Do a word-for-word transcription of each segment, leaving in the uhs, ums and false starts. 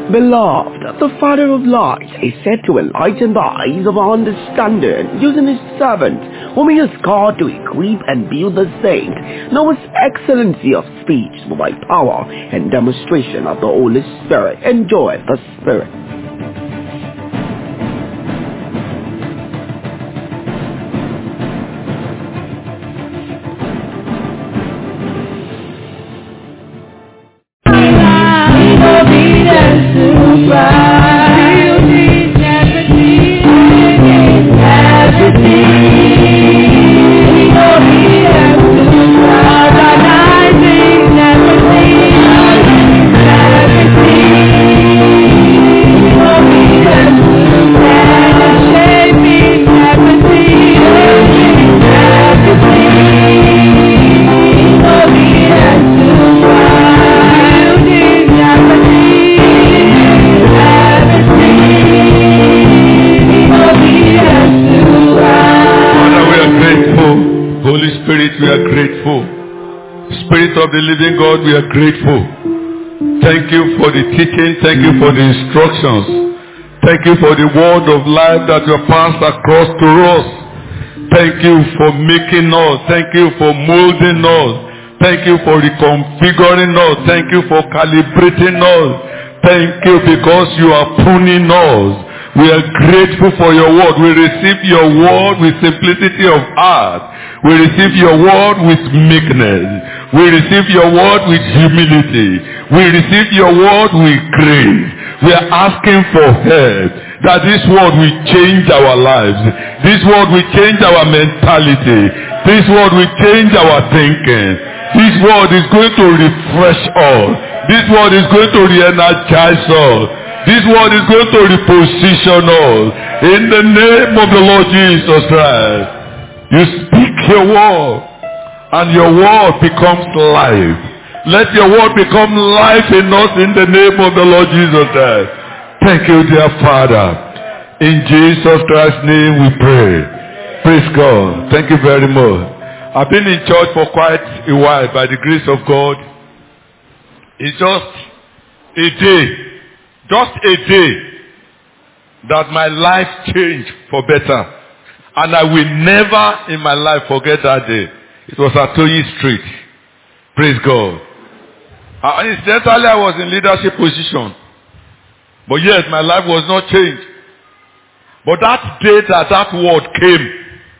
Beloved, the Father of lights is said to enlighten the eyes of our understanding, using his servant, whom he has called to equip and build the saint. Know his excellency of speech by power and demonstration of the Holy Spirit. Enjoy the Spirit. Of the living God, we are grateful. Thank you for the teaching. Thank you for the instructions. Thank you for the word of life that you passed across to us. Thank you for making us. Thank you for molding us. Thank you for reconfiguring us. Thank you for calibrating us. Thank you because you are pruning us. We are grateful for your word. We receive your word with simplicity of heart. We receive your word with meekness. We receive your word with humility. We receive your word with grace. We are asking for help. That this word will change our lives. This word will change our mentality. This word will change our thinking. This word is going to refresh us. This word is going to re-energize us. This word is going to reposition us. In the name of the Lord Jesus Christ. You speak your word. And your word becomes life. Let your word become life in us in the name of the Lord Jesus Christ. Thank you, dear Father. In Jesus Christ's name we pray. Praise God. Thank you very much. I've been in church for quite a while by the grace of God. It's just a day. Just a day that my life changed for better. And I will never in my life forget that day. It was at Toyi Street. Praise God. Uh, incidentally, I was in leadership position. But yet, my life was not changed. But that day that that word came,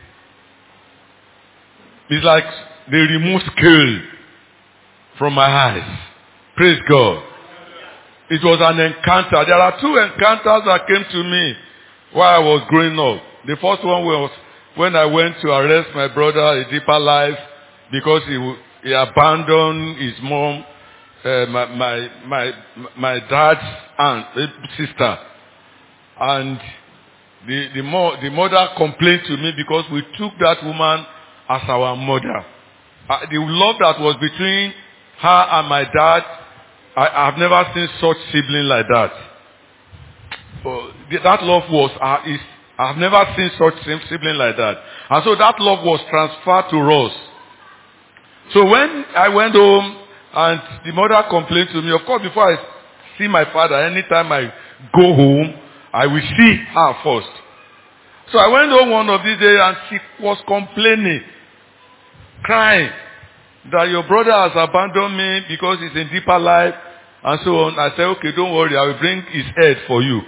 it's like they removed scale from my eyes. Praise God. It was an encounter. There are two encounters that came to me while I was growing up. The first one was when I went to arrest my brother, A Deeper Life, because he, he abandoned his mom, uh, my, my, my, my dad's aunt, sister. And the, the, mo- the mother complained to me because we took that woman as our mother. Uh, the love that was between her and my dad, I have never seen such sibling like that. Uh, that love was, uh, is, I have never seen such sibling like that. And so that love was transferred to us. So when I went home and the mother complained to me, of course before I see my father, anytime I go home, I will see her first. So I went home one of these days and she was complaining, crying, that your brother has abandoned me because he's in Deeper Life and so on. I said, okay, don't worry, I will bring his head for you.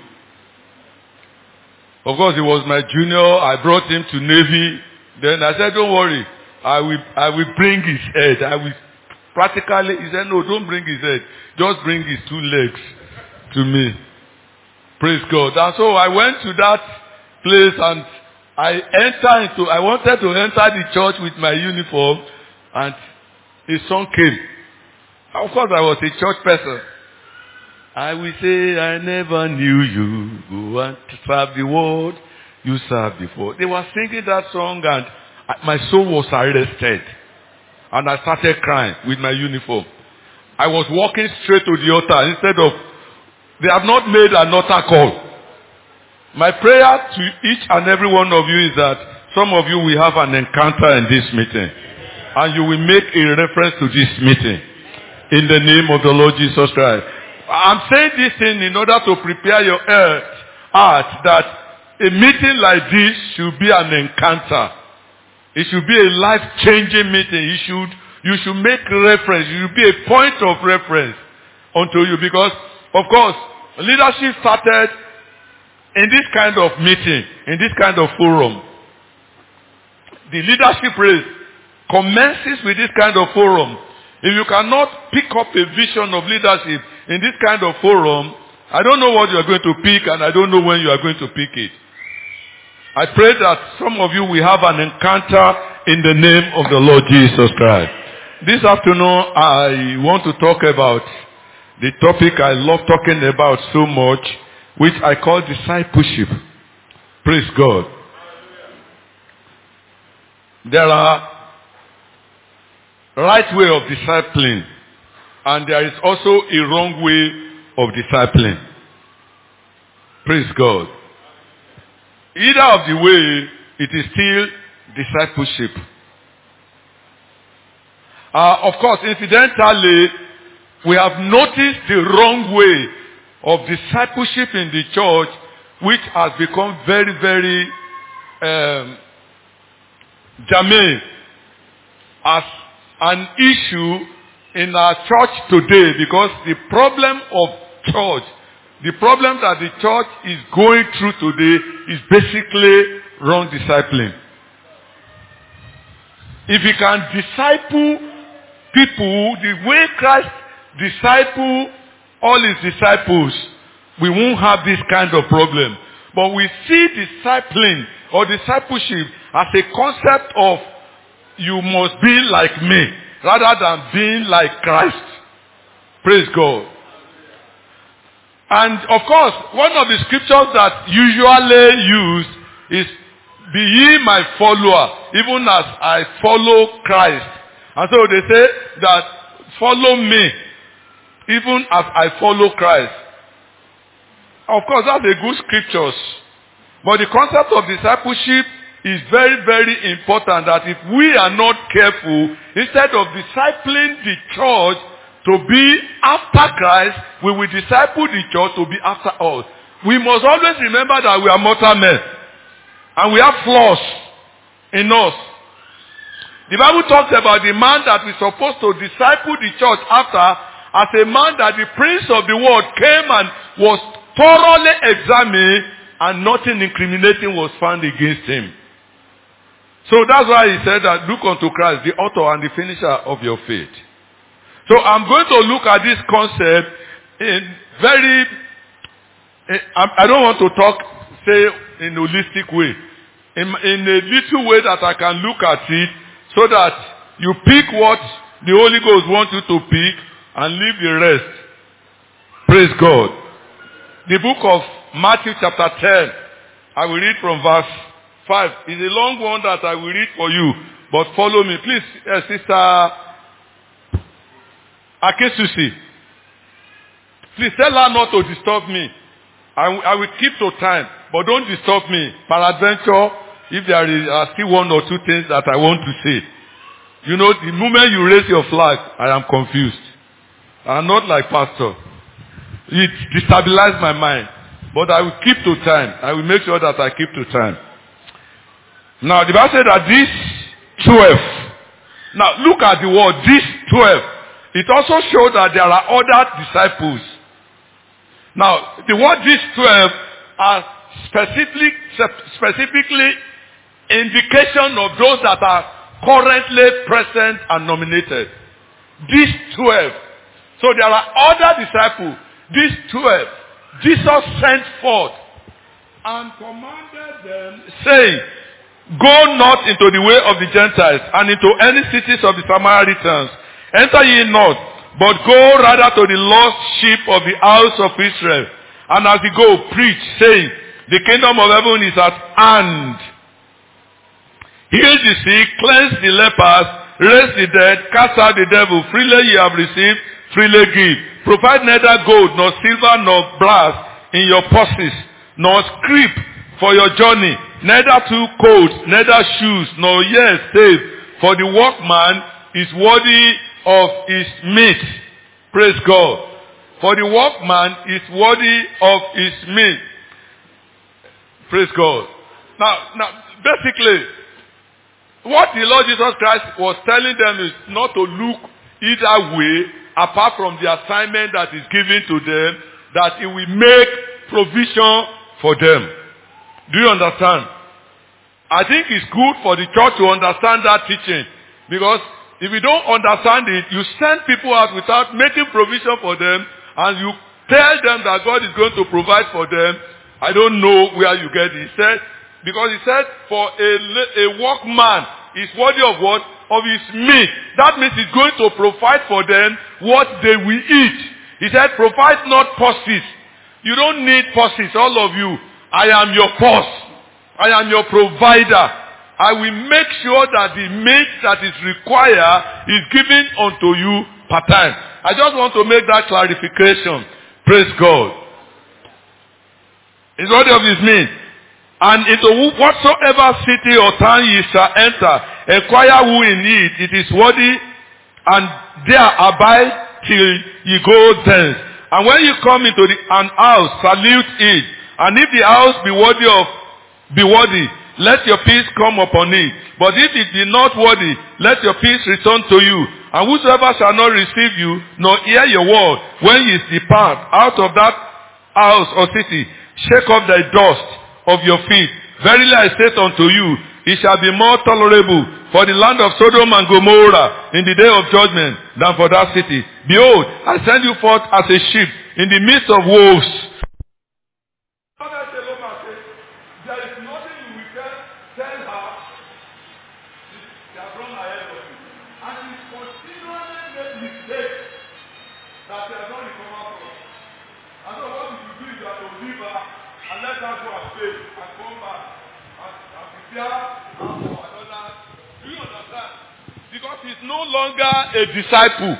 Of course, he was my junior. I brought him to Navy. Then I said, don't worry, I will, I will bring his head. I will practically, he said, no, don't bring his head. Just bring his two legs to me. Praise God. And so I went to that place and I entered into, I wanted to enter the church with my uniform and his son came. Of course, I was a church person. I will say, I never knew you. Go and serve the world you served before. They were singing that song and my soul was arrested. And I started crying with my uniform. I was walking straight to the altar instead of, they have not made an altar call. My prayer to each and every one of you is that some of you will have an encounter in this meeting. And you will make a reference to this meeting. In the name of the Lord Jesus Christ. I'm saying this thing in order to prepare your heart, heart that a meeting like this should be an encounter. It should be a life-changing meeting. You should, you should make reference. It should be a point of reference unto you, because, of course, leadership started in this kind of meeting, in this kind of forum. The leadership race commences with this kind of forum. If you cannot pick up a vision of leadership in this kind of forum, I don't know what you are going to pick, and I don't know when you are going to pick it. I pray that some of you will have an encounter in the name of the Lord Jesus Christ. This afternoon, I want to talk about the topic I love talking about so much, which I call discipleship. Praise God. There are right way of discipling, and there is also a wrong way of discipling. Praise God. Either of the way, it is still discipleship. Uh, of course, incidentally, we have noticed the wrong way of discipleship in the church, which has become very, very um, germane as an issue in our church today, because the problem of church, the problem that the church is going through today is basically wrong discipling. If you can disciple people the way Christ disciple all his disciples, we won't have this kind of problem. But we see discipling or discipleship as a concept of you must be like me, rather than being like Christ. Praise God. And of course, one of the scriptures that usually used is, be ye my follower, even as I follow Christ. And so they say that follow me, even as I follow Christ. Of course, that's a good scripture. But the concept of discipleship is very, very important, that if we are not careful, instead of discipling the church to be after Christ, we will disciple the church to be after us. We must always remember that we are mortal men, and we have flaws in us. The Bible talks about the man that we're supposed to disciple the church after as a man that the prince of the world came and was thoroughly examined, and nothing incriminating was found against him. So that's why he said that look unto Christ, the author and the finisher of your faith. So I'm going to look at this concept in very, I don't want to talk, say, in a holistic way. In, in a little way that I can look at it, so that you pick what the Holy Ghost wants you to pick and leave the rest. Praise God. The book of Matthew chapter ten, I will read from verse five. It's a long one that I will read for you, but follow me. Please, uh, Sister Akesusi, please tell her not to disturb me. I, I will keep to time, but don't disturb me. Peradventure, if there is uh, still one or two things that I want to say. You know, the moment you raise your flag, I am confused. I'm not like pastor. It destabilized my mind. But I will keep to time. I will make sure that I keep to time. Now, the Bible said that these twelve. Now, look at the word, these twelve. It also shows that there are other disciples. Now, the word these twelve are specifically, specifically indication of those that are currently present and nominated. These twelve. So there are other disciples. These twelve. Jesus sent forth and commanded them, saying, go not into the way of the Gentiles and into any cities of the Samaritans. Enter ye not, but go rather to the lost sheep of the house of Israel. And as you go, preach, saying, the kingdom of heaven is at hand. Heal the sick, cleanse the lepers, raise the dead, cast out the devil. Freely ye have received, freely give. Provide neither gold, nor silver, nor brass in your purses, nor scrip for your journey, neither two coats, neither shoes, nor yet save, for the workman is worthy of his meat. Praise God. For the workman is worthy of his meat. Praise God. Now, now, basically, what the Lord Jesus Christ was telling them is not to look either way apart from the assignment that is given to them, that He will make provision for them. Do you understand? I think it's good for the church to understand that teaching, because if you don't understand it, you send people out without making provision for them, and you tell them that God is going to provide for them. I don't know where you get it. He said, because He said, for a, a workman is worthy of what? Of his meat. That means He's going to provide for them what they will eat. He said, provide not purses. You don't need purses, all of you. I am your purse. I am your provider. I will make sure that the meat that is required is given unto you per time. I just want to make that clarification. Praise God. It's worthy of his meat. And into whatsoever city or town ye shall enter, inquire who in it, it is worthy, and there abide till ye go thence. And when you come into the, an house, salute it. And if the house be worthy of, be worthy, let your peace come upon it. But if it be not worthy, let your peace return to you. And whosoever shall not receive you, nor hear your word, when ye depart out of that house or city, shake off the dust of your feet. Verily I say unto you, it shall be more tolerable for the land of Sodom and Gomorrah in the day of judgment than for that city. Behold, I send you forth as a sheep in the midst of wolves. There is nothing you will tell, tell her. They have run ahead of you. And it's continually made mistakes that they have not recovered from. And so what you do is you have to leave her and let her go and pay and come back and, and prepare her for another. Do you understand? Because she's no longer a disciple.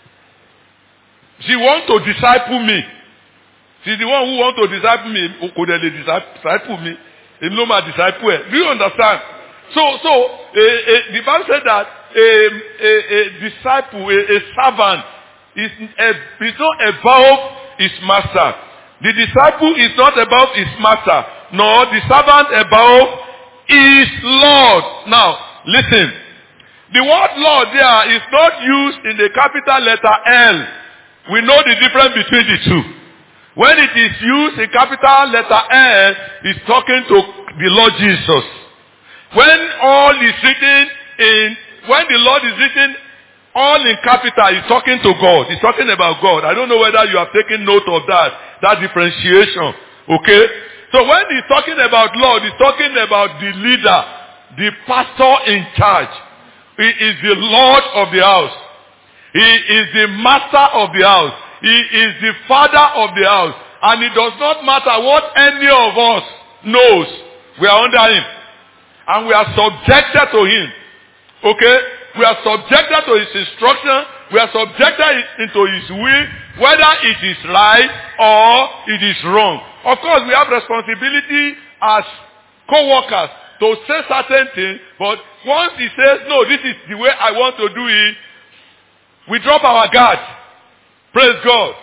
She wants to disciple me. She's the one who wants to disciple me. Could they disciple me? A normal disciple. Do you understand? So, so uh, uh, the Bible said that a, a, a disciple, a, a servant, is, a, is not above his master. The disciple is not above his master, nor the servant above his Lord. Now, listen. The word Lord there is not used in the capital letter L. We know the difference between the two. When it is used in capital letter L, it's talking to the Lord Jesus. When all is written in, when the Lord is written all in capital, he's talking to God. He's talking about God. I don't know whether you have taken note of that, that differentiation. Okay? So when he's talking about Lord, he's talking about the leader, the pastor in charge. He is the Lord of the house. He is the master of the house. He is the father of the house. And it does not matter what any of us knows. We are under him. And we are subjected to him. Okay? We are subjected to his instruction. We are subjected into his will, whether it is right or it is wrong. Of course, we have responsibility as co-workers to say certain things. But once he says, no, this is the way I want to do it, we drop our guard. Praise God.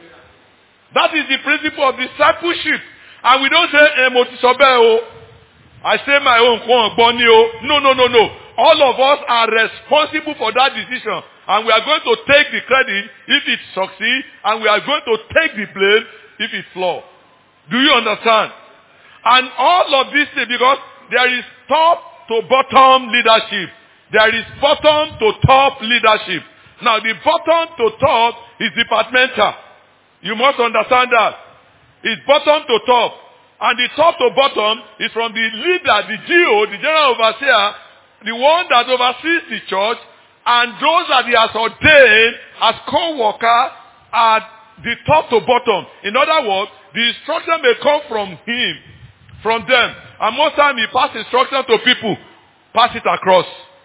That is the principle of discipleship. And we don't say, eh, I say my own. No, no, no, no. All of us are responsible for that decision. And we are going to take the credit if it succeeds. And we are going to take the blame if it flops. Do you understand? And all of this thing, because there is top to bottom leadership. There is bottom to top leadership. Now the bottom to top is departmental. You must understand that. It's bottom to top. And the top to bottom is from the leader, the G O, the general overseer, the one that oversees the church, and those that he has ordained as co-worker at the top to bottom. In other words, the instruction may come from him, from them. And most time he passes instruction to people, pass it across.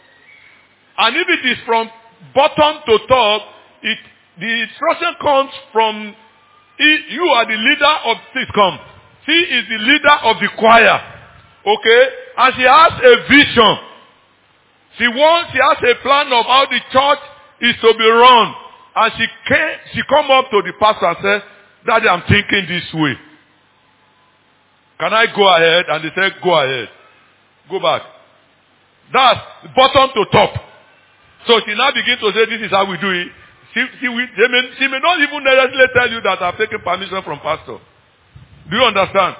And if it is from bottom to top, it, the instruction comes from, he, you are the leader of this come. He is the leader of the choir. Okay? And she has a vision. She wants, she has a plan of how the church is to be run. And she came, she come up to the pastor and said, Daddy, I'm thinking this way. Can I go ahead? And they said, go ahead. Go back. That's bottom to top. So she now begins to say, this is how we do it. She, she, will, they may, she may not even necessarily tell you that I've taken permission from pastor. Do you understand?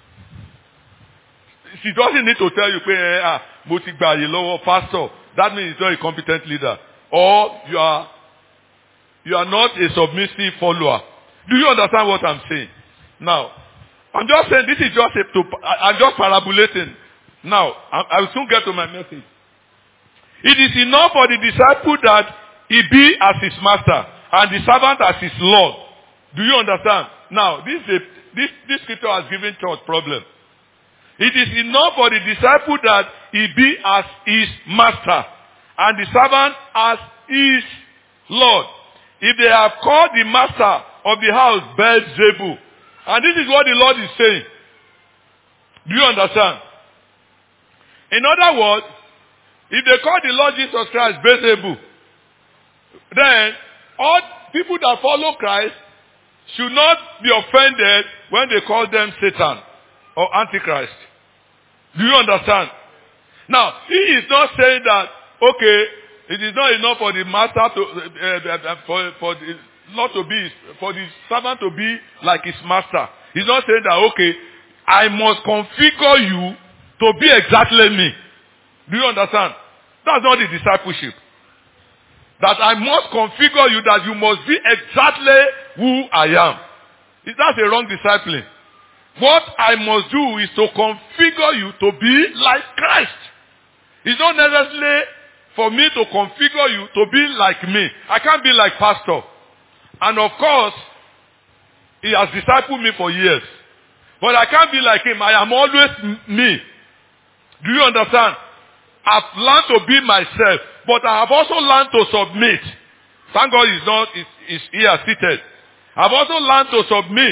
She doesn't need to tell you, ah, pastor. That means he's not a competent leader. Or you are, you are not a submissive follower. Do you understand what I'm saying? Now, I'm just saying this is just a, to, I'm just parabolating. Now, I, I will soon get to my message. It is enough for the disciple that he be as his master and the servant as his Lord. Do you understand? Now, this, is a, this, this scripture has given church problem. It is enough for the disciple that he be as his master and the servant as his Lord. If they have called the master of the house Beelzebul, and this is what the Lord is saying. Do you understand? In other words, if they call the Lord Jesus Christ Beelzebul, then all people that follow Christ should not be offended when they call them Satan or Antichrist. Do you understand? Now, he is not saying that, okay, it is not enough for the master to, uh, uh, for, for the Lord to be, for the servant to be like his master. He's not saying that, okay, I must configure you to be exactly me. Do you understand? That's not the discipleship. That I must configure you that you must be exactly who I am. That's a wrong discipline. What I must do is to configure you to be like Christ. It's not necessarily for me to configure you to be like me. I can't be like pastor. And of course, he has discipled me for years. But I can't be like him. I am always me. Do you understand? I've learned to be myself. But I have also learned to submit. Thank God he's not, is, is here seated. I've also learned to submit.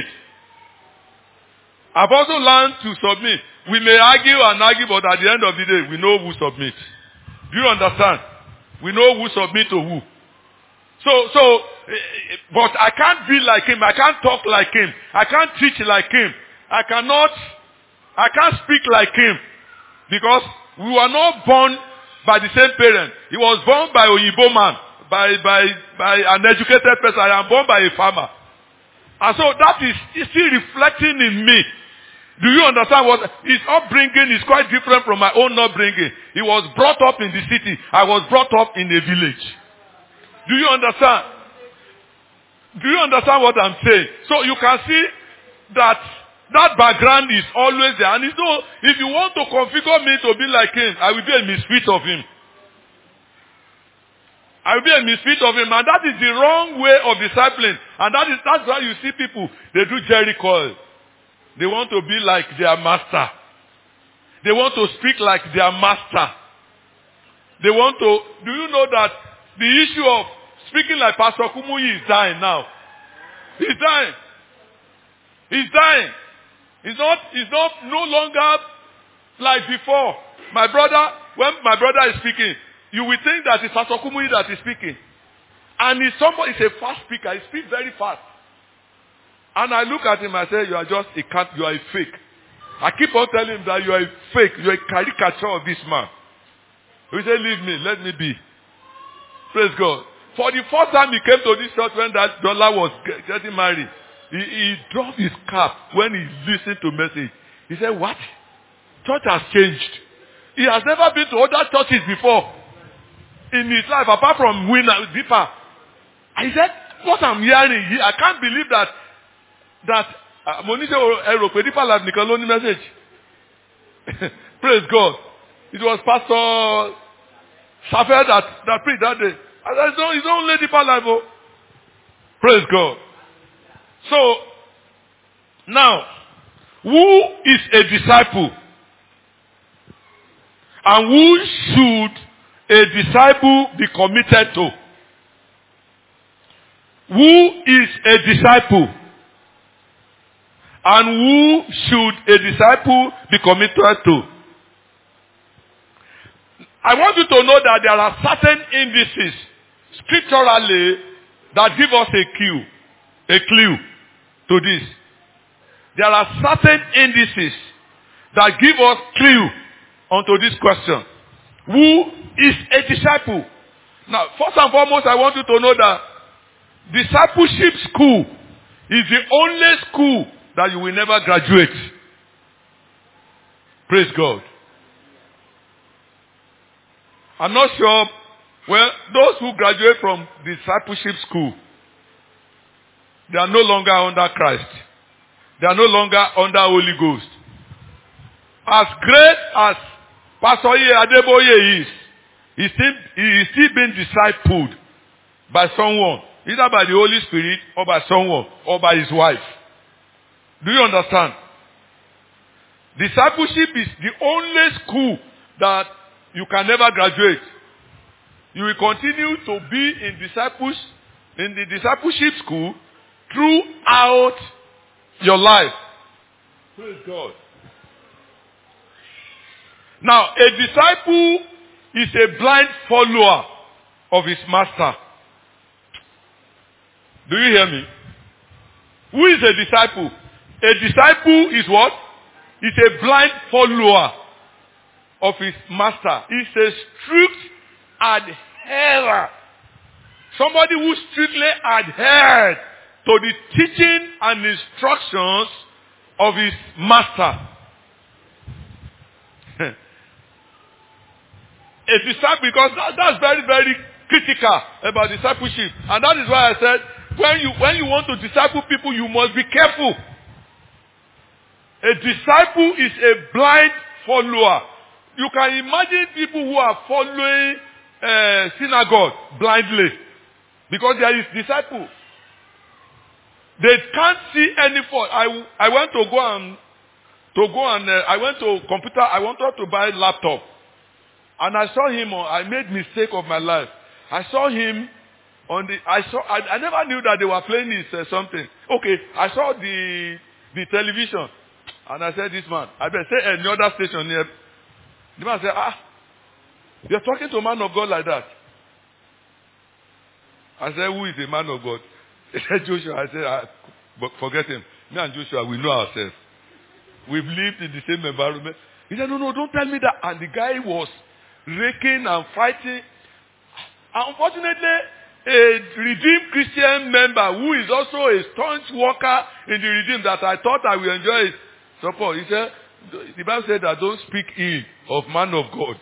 I've also learned to submit. We may argue and argue, but at the end of the day, we know who submit. Do you understand? We know who submit to who. So, so, but I can't be like him. I can't talk like him. I can't teach like him. I cannot, I can't speak like him. Because we were not born by the same parent. He was born by Oyibo man, by, by, by an educated person. I am born by a farmer. And so that is still reflecting in me. Do you understand what his upbringing is quite different from my own upbringing? He was brought up in the city. I was brought up in a village. Do you understand? Do you understand what I'm saying? So you can see that that background is always there. And it's no, if you want to configure me to be like him, I will be a misfit of him. I will be a misfit of him. And that is the wrong way of discipline. And that is that's why you see people, they do Jericho. They want to be like their master. They want to speak like their master. They want to, do you know that the issue of speaking like Pastor Kumuyi is dying now? He's dying. He's dying. It's not, it's not no longer like before. My brother, when my brother is speaking, you will think that it's Pastor Kumuyi that is speaking. And he's somebody, he's a fast speaker. He speaks very fast. And I look at him and I say, you are just a cat, you are a fake. I keep on telling him that you are a fake, you are a caricature of this man. He say, leave me, let me be. Praise God. For the first time he came to this church when that dollar was getting married, he, he dropped his cap when he listened to message. He said, what? Church has changed. He has never been to other churches before in his life, apart from Winner, Deeper. I said, what I'm hearing, I can't believe that that Monique Ero Deeper Life Nicoloni message. Praise God. It was Pastor Shaffer that, that preached that day. I said, it's not, it's not only Deeper Life. Oh. Praise God. So, now, who is a disciple? And who should a disciple be committed to? Who is a disciple? And who should a disciple be committed to? I want you to know that there are certain indices scripturally that give us a clue, a clue to this. There are certain indices that give us clue onto this question. Who is a disciple? Now, first and foremost, I want you to know that discipleship school is the only school that you will never graduate. Praise God. I'm not sure, well, those who graduate from discipleship school, they are no longer under Christ. They are no longer under Holy Ghost. As great as Pastor Adeboye is, he still, he is still being discipled by someone, either by the Holy Spirit or by someone or by his wife. Do you understand? Discipleship is the only school that you can never graduate. You will continue to be in disciples, in the discipleship school throughout your life. Praise God. Now, a disciple is a blind follower of his master. Do you hear me? Who is a disciple? A disciple is what? Is a blind follower of his master. He's a strict adherer. Somebody who strictly adhered to the teaching and instructions of his master. A disciple, because that, that's very, very critical about discipleship. And that is why I said, when you, when you want to disciple people, you must be careful. A disciple is a blind follower. You can imagine people who are following uh, synagogue blindly. Because there is disciple. They can't see any fault. I, I went to go and, to go and, uh, I went to computer, I wanted to buy a laptop. And I saw him, on, I made mistake of my life. I saw him on the, I saw, I, I never knew that they were playing this uh, something. Okay, I saw the, the television. And I said, this man, I better say any other station here. The man said, ah, you're talking to a man of God like that. I said, who is the man of God? He said, Joshua. I said, ah, but forget him. Me and Joshua, we know ourselves. We've lived in the same environment. He said, no, no, don't tell me that. And the guy was raking and fighting. Unfortunately, a Redeemed Christian member who is also a staunch worker in the Redeemed that I thought I would enjoy his support. He said, the Bible said that don't speak ill of man of God.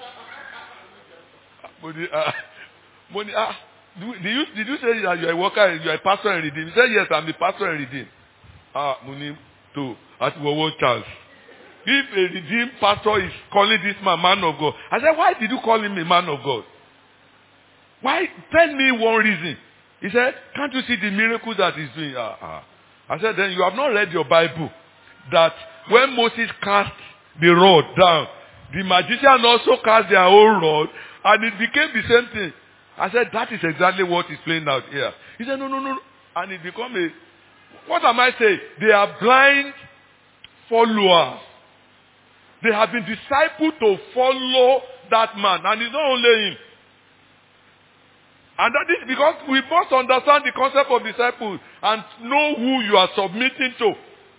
But the, uh, but the, uh, did, you, did you say that you are a worker, you are a pastor in Redeemed? He said, yes, I'm the pastor in Redeemed. Ah, Munim, too, at one chance. If a redeemed pastor is calling this man man of God, I said, why did you call him a man of God? Why? Tell me one reason. He said, can't you see the miracles that he's doing? Uh, uh. I said, then you have not read your Bible. That when Moses cast the rod down, the magician also cast their own rod, and it became the same thing. I said, that is exactly what is playing out here. He said, no, no, no. And it became a, what am I saying? They are blind followers. They have been discipled to follow that man. And it's not only him. And that is because we must understand the concept of disciples and know who you are submitting to.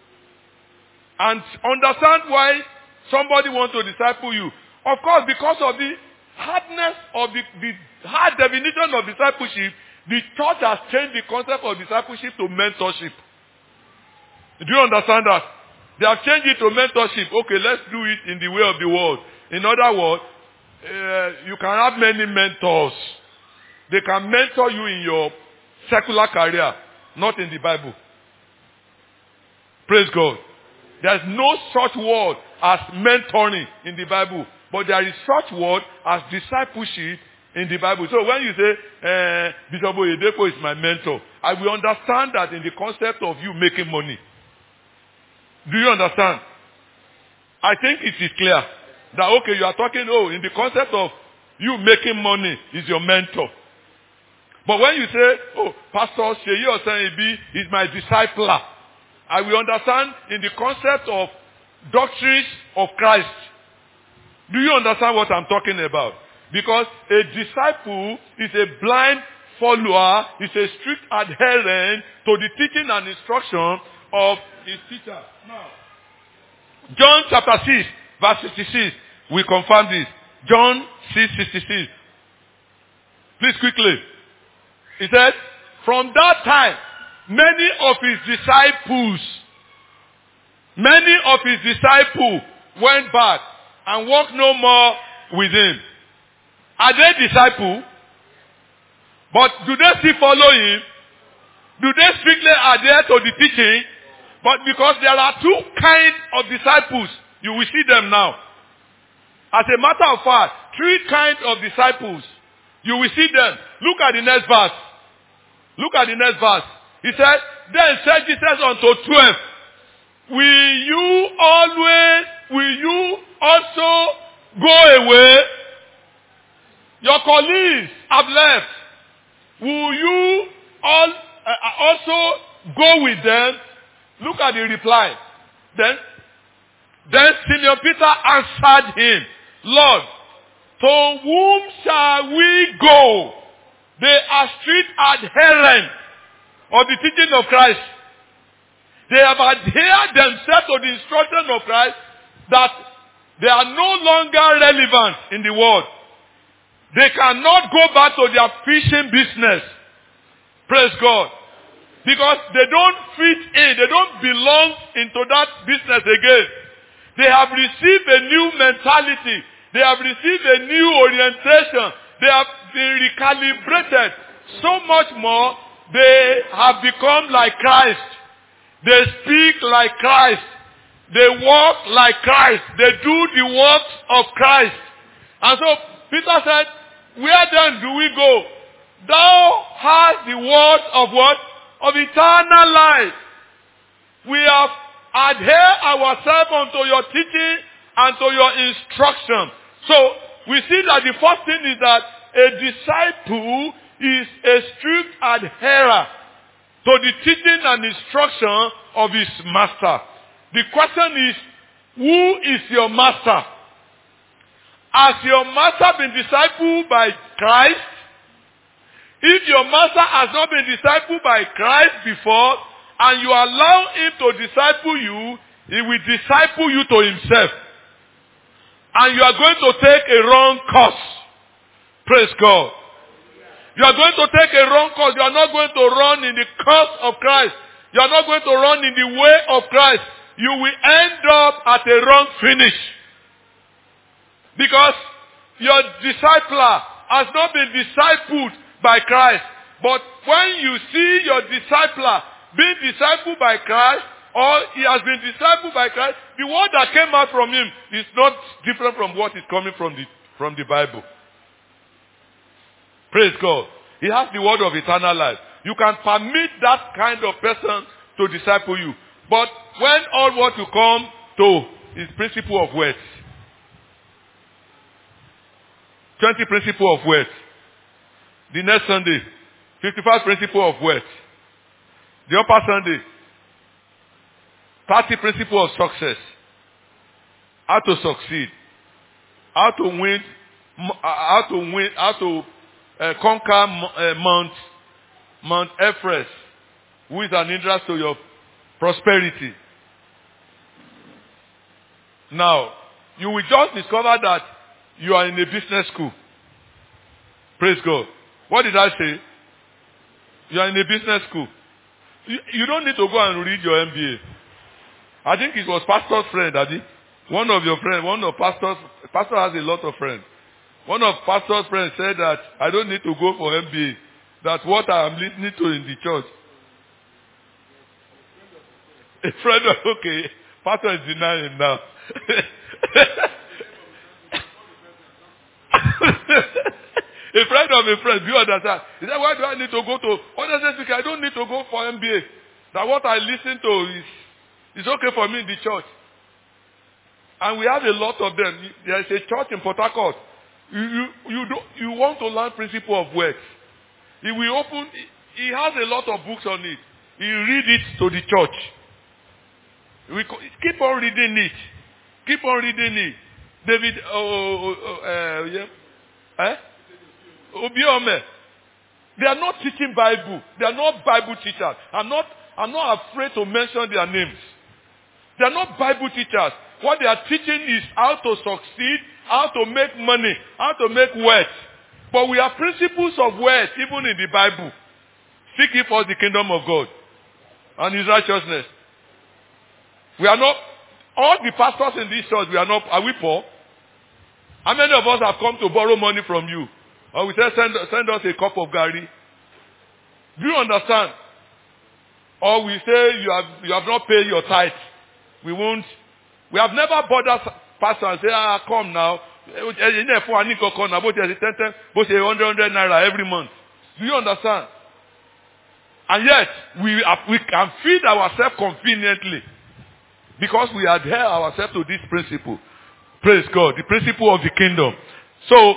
And understand why somebody wants to disciple you. Of course, because of the hardness of the, the hard definition of discipleship, the church has changed the concept of discipleship to mentorship. Do you understand that? They have changed it to mentorship. Okay, let's do it in the way of the world. In other words, uh, you can have many mentors. They can mentor you in your secular career, not in the Bible. Praise God. There is no such word as mentoring in the Bible, but there is such word as discipleship in the Bible. So when you say, uh, Bishop Oyedepo is my mentor, I will understand that in the concept of you making money. Do you understand? I think it is clear that, okay, you are talking, oh, in the concept of you making money is your mentor. But when you say, oh, Pastor Sheyi Oseyibi is my discipler, I will understand in the concept of doctrines of Christ. Do you understand what I'm talking about? Because a disciple is a blind follower, is a strict adherent to the teaching and instruction of his teacher. Now, John chapter six, verse sixty-six, we confirm this. John six, sixty-six. Please quickly. He said, from that time, many of his disciples, many of his disciples went back and walked no more with him. Are they disciples? But do they still follow him? Do they strictly adhere to the teaching? But because there are two kinds of disciples, you will see them now. As a matter of fact, three kinds of disciples. You will see them. Look at the next verse. Look at the next verse. He said, then said Jesus unto twelve, will you always, will you also go away? Your colleagues have left. Will you all uh, also go with them? Look at the reply. Then, then Simon Peter answered him, Lord, to whom shall we go? They are strict adherents of the teaching of Christ. They have adhered themselves to the instruction of Christ that they are no longer relevant in the world. They cannot go back to their fishing business. Praise God. Because they don't fit in. They don't belong into that business again. They have received a new mentality. They have received a new orientation. They have been recalibrated. So much more, they have become like Christ. They speak like Christ. They walk like Christ. They do the works of Christ. And so Peter said, where then do we go? Thou hast the word of what? Of eternal life. We have adhered ourselves unto your teaching and to your instruction. So we see that the first thing is that a disciple is a strict adherer to the teaching and instruction of his master. The question is, who is your master? Has your master been discipled by Christ? If your master has not been discipled by Christ before, and you allow him to disciple you, he will disciple you to himself. And you are going to take a wrong course. Praise God. You are going to take a wrong course. You are not going to run in the course of Christ. You are not going to run in the way of Christ. You will end up at a wrong finish. Because your discipler has not been discipled by Christ. But when you see your discipler being discipled by Christ, or he has been discipled by Christ, the word that came out from him is not different from what is coming from the, from the Bible. Praise God. He has the word of eternal life. You can permit that kind of person to disciple you. But when all what you come to is principle of words. twenty principle of words. The next Sunday, fifty-five principle of words. The upper Sunday, thirty principle of success. How to succeed. How to win. How to win. How to uh, conquer uh, Mount Mount Everest, who is an interest to your prosperity. Now, you will just discover that you are in a business school. Praise God. What did I say? You are in a business school. You, you don't need to go and read your M B A. I think it was pastor's friend, I think. One of your friends, one of pastor's, pastor has a lot of friends. One of pastor's friends said that I don't need to go for M B A. That's what I am listening to in the church. A friend of, okay, pastor is denying now. A friend of a friend, do you understand? He said, why do I need to go to, honestly speaking, I don't need to go for M B A. That what I listen to is, is okay for me in the church. And we have a lot of them. There is a church in Port Harcourt. You, you, you, do, you want to learn principle of works. He will open, he has a lot of books on it. He read it to the church. We keep on reading it. Keep on reading it. David, oh, oh, oh, uh, yeah. Eh? Obiome. They are not teaching Bible. They are not Bible teachers. I'm not, I'm not afraid to mention their names. They are not Bible teachers. What they are teaching is how to succeed, how to make money, how to make wealth. But we have principles of wealth even in the Bible. Seek ye first the kingdom of God and his righteousness. We are not, all the pastors in this church, we are not, are we poor? How many of us have come to borrow money from you? Or we say, send, send us a cup of gari. Do you understand? Or we say, you have, you have not paid your tithe. We won't. We have never bothered pastor and say, ah, come now. Both one hundred naira every month. Do you understand? And yet, we, are, we can feed ourselves conveniently. Because we adhere ourselves to this principle. Praise God. The principle of the kingdom. So,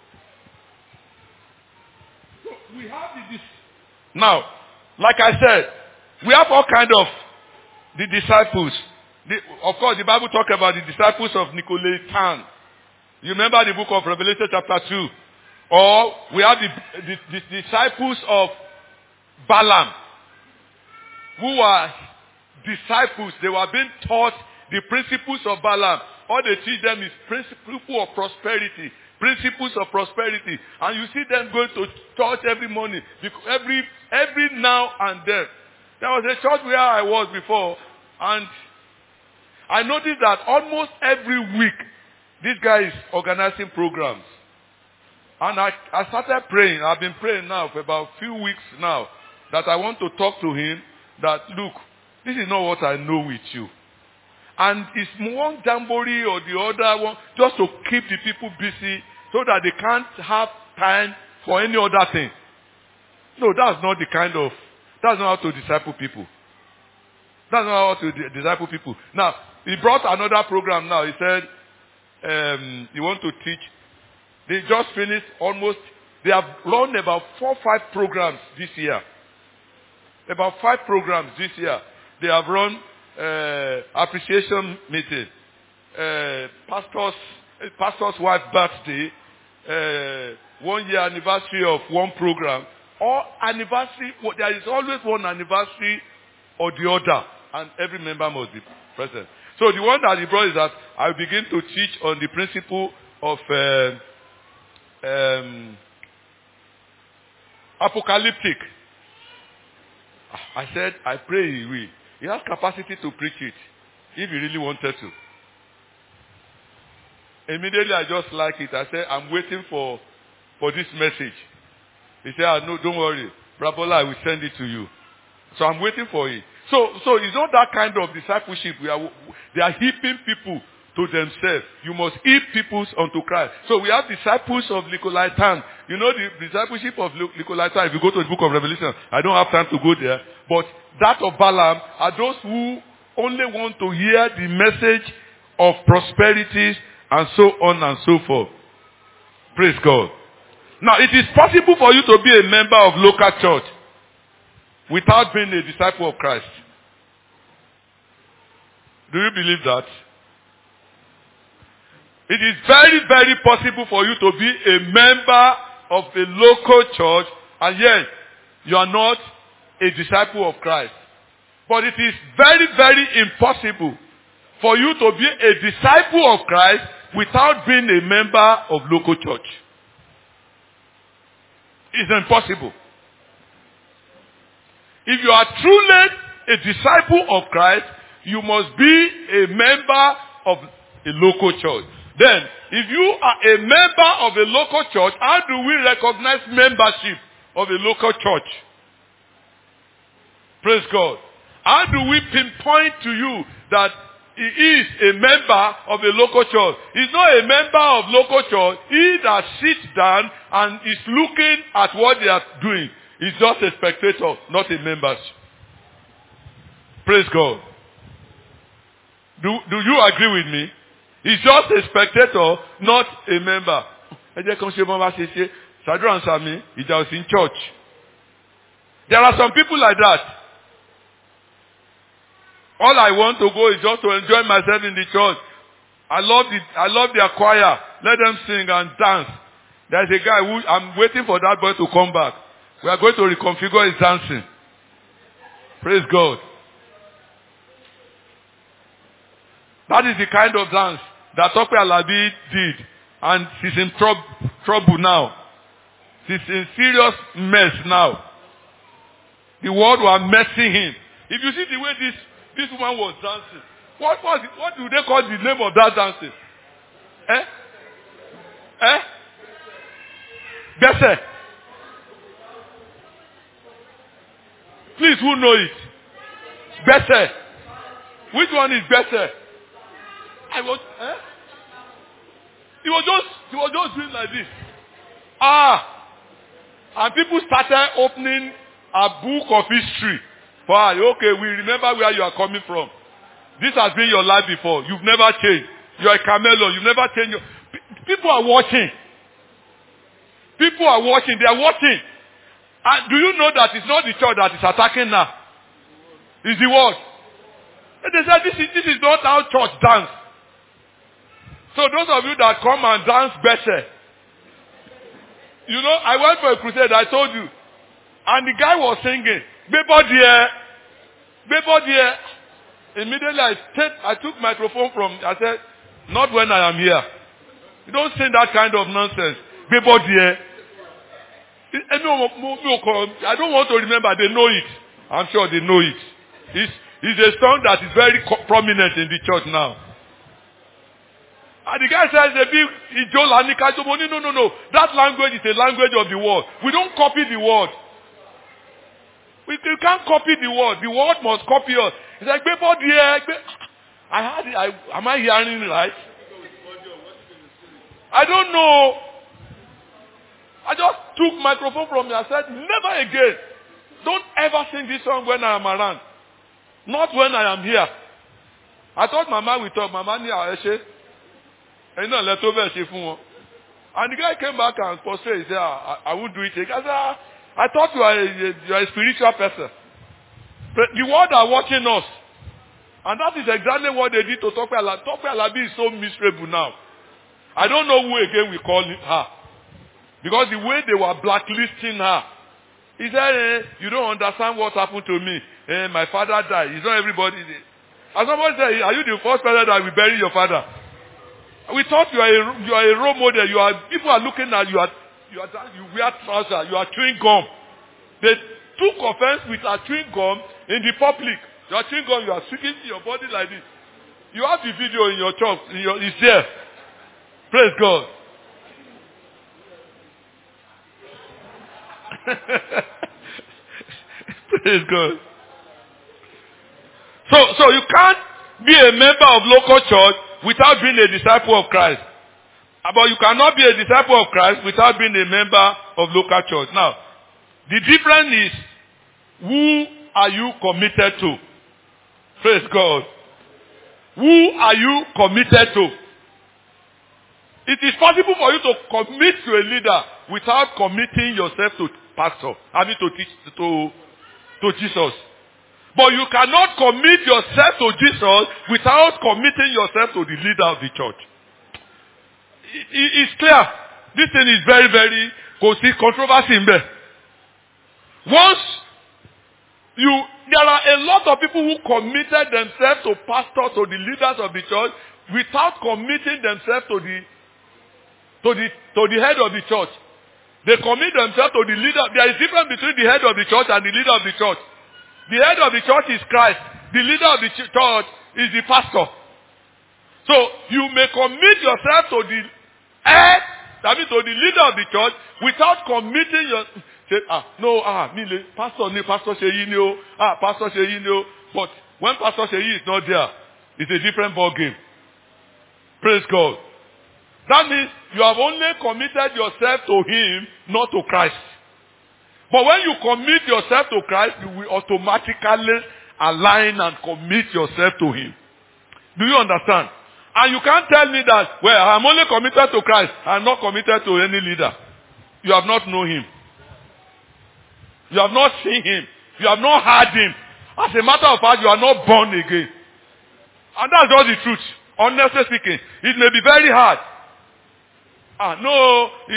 we have this. Now, like I said, we have all kind of the disciples. The, of course, the Bible talks about the disciples of Nicolaitan. You remember the book of Revelation chapter two. Or we have the, the, the disciples of Balaam, who are disciples. They were being taught the principles of Balaam. All they teach them is principles of prosperity. Principles of prosperity. And you see them going to church every morning. Every, every now and then. There was a church where I was before. And I noticed that almost every week, this guy is organizing programs. And I, I started praying. I've been praying now for about a few weeks now. That I want to talk to him. That, look, this is not what I know with you. And it's one jamboree or the other one just to keep the people busy so that they can't have time for any other thing. No, that's not the kind of, that's not how to disciple people. That's not how to di- disciple people. Now, he brought another program now. He said, um, he want to teach. They just finished almost, they have run about four five programs this year. About five programs this year. They have run uh, appreciation meeting, uh, pastor's, pastor's wife's birthday, uh, one year anniversary of one program. Or anniversary, there is always one anniversary or the other. And every member must be present. So the one that he brought is that I will begin to teach on the principle of uh, um, apocalyptic. I said, I pray he will. He has capacity to preach it, if he really wanted to. Immediately I just like it. I said, I'm waiting for, for this message. He said, ah, no, don't worry. Brabola, I will send it to you. So I'm waiting for it. So, so it's not that kind of discipleship. We are, they are heaping people to themselves. You must heap people unto Christ. So we have disciples of Nicolaitan. You know the discipleship of Nicolaitan. If you go to the book of Revelation, I don't have time to go there. But that of Balaam are those who only want to hear the message of prosperity and so on and so forth. Praise God. Now, it is possible for you to be a member of local church without being a disciple of Christ. Do you believe that? It is very, very possible for you to be a member of a local church and yet you are not a disciple of Christ. But it is very, very impossible for you to be a disciple of Christ without being a member of local church. It's impossible. If you are truly a disciple of Christ, you must be a member of a local church. Then, if you are a member of a local church, how do we recognize membership of a local church? Praise God. How do we pinpoint to you that he is a member of a local church? He's not a member of local church. He that sits down and is looking at what they are doing. He's just a spectator, not a member. Praise God. Do, do you agree with me? He's just a spectator, not a member. In church. There are some people like that. All I want to go is just to enjoy myself in the church. I love the, I love their choir. Let them sing and dance. There's a guy who, I'm waiting for that boy to come back. We are going to reconfigure his dancing. Praise God. That is the kind of dance that Tope Alabi did. And she's in troub- trouble now. She's in serious mess now. The world was messing him. If you see the way this, this woman was dancing, what was it, what do they call the name of that dancing? Eh? Eh? Bese. Please, who know it? Bese. Which one is Bese? I was, eh? He was just, he was just doing like this. Ah! And people started opening a book of history. For her. Okay, we remember where you are coming from. This has been your life before. You've never changed. You are a Camelo. You've never changed. Your... People are watching. People are watching. They are watching. And do you know that it's not the church that is attacking now? It's the world. And they said this is, this is not how church dance. So those of you that come and dance better, you know, I went for a crusade, I told you. And the guy was singing, Bebo dear, Bebo dear. Immediately I, take, I took microphone from, I said, not when I am here. You don't sing that kind of nonsense. Bebo dear. I don't want to remember, they know it. I'm sure they know it. It's, it's a song that is very co- prominent in the church now. And the guy says, no, no, no. That language is a language of the world. We don't copy the word. We, you can't copy the word. The word must copy us. It's like, Bebo dear. I heard it. I, am I hearing it right? I don't know. I just took microphone from me and said, never again. Don't ever sing this song when I am around. Not when I am here. I thought Mama would talk. Mama ni Aeshe. And no, let over she fun. And the guy came back and prostrated. He said, I, I won't do it again. I said, ah, I thought you are, a, you are a spiritual person. But the world are watching us. And that is exactly what they did to Tope Alabi. Tope Alabi is so miserable now. I don't know who again we call her. Because the way they were blacklisting her. He said, eh, you don't understand what happened to me. Eh, my father died. It's not everybody. And somebody said, are you the first person that will bury your father? We thought you are a, you are a role model. You are, people are looking at you. Are, you, are, you wear trousers. You are chewing gum. They took offense with a chewing gum in the public. You are chewing gum. You are sticking to your body like this. You have the video in your church. In your, it's there. Praise God. Praise God. So, so you can't be a member of local church without being a disciple of Christ. But you cannot be a disciple of Christ without being a member of local church. Now, the difference is, who are you committed to? Praise God. Who are you committed to? It is possible for you to commit to a leader without committing yourself to pastor. I mean to teach to, to Jesus. But you cannot commit yourself to Jesus without committing yourself to the leader of the church. It, it, it's clear. This thing is very, very controversial in there. Once you, there are a lot of people who committed themselves to pastors, to the leaders of the church, without committing themselves to the to the to the head of the church. They commit themselves to the leader. There is difference between the head of the church and the leader of the church. The head of the church is Christ. The leader of the ch- church is the pastor. So you may commit yourself to the head, that means to the leader of the church, without committing your. Say, ah, no, ah, me, pastor, ni pastor Sheyi ni o, ah, pastor Sheyi ni o. But when pastor Sheyi is not there, it's a different ball game. Praise God. That means you have only committed yourself to him, not to Christ. But when you commit yourself to Christ, you will automatically align and commit yourself to him. Do you understand? And you can't tell me that, well, I'm only committed to Christ. I'm not committed to any leader. You have not known him. You have not seen him. You have not heard him. As a matter of fact, you are not born again. And that's just the truth. Honestly speaking, it may be very hard. Ah, no, it's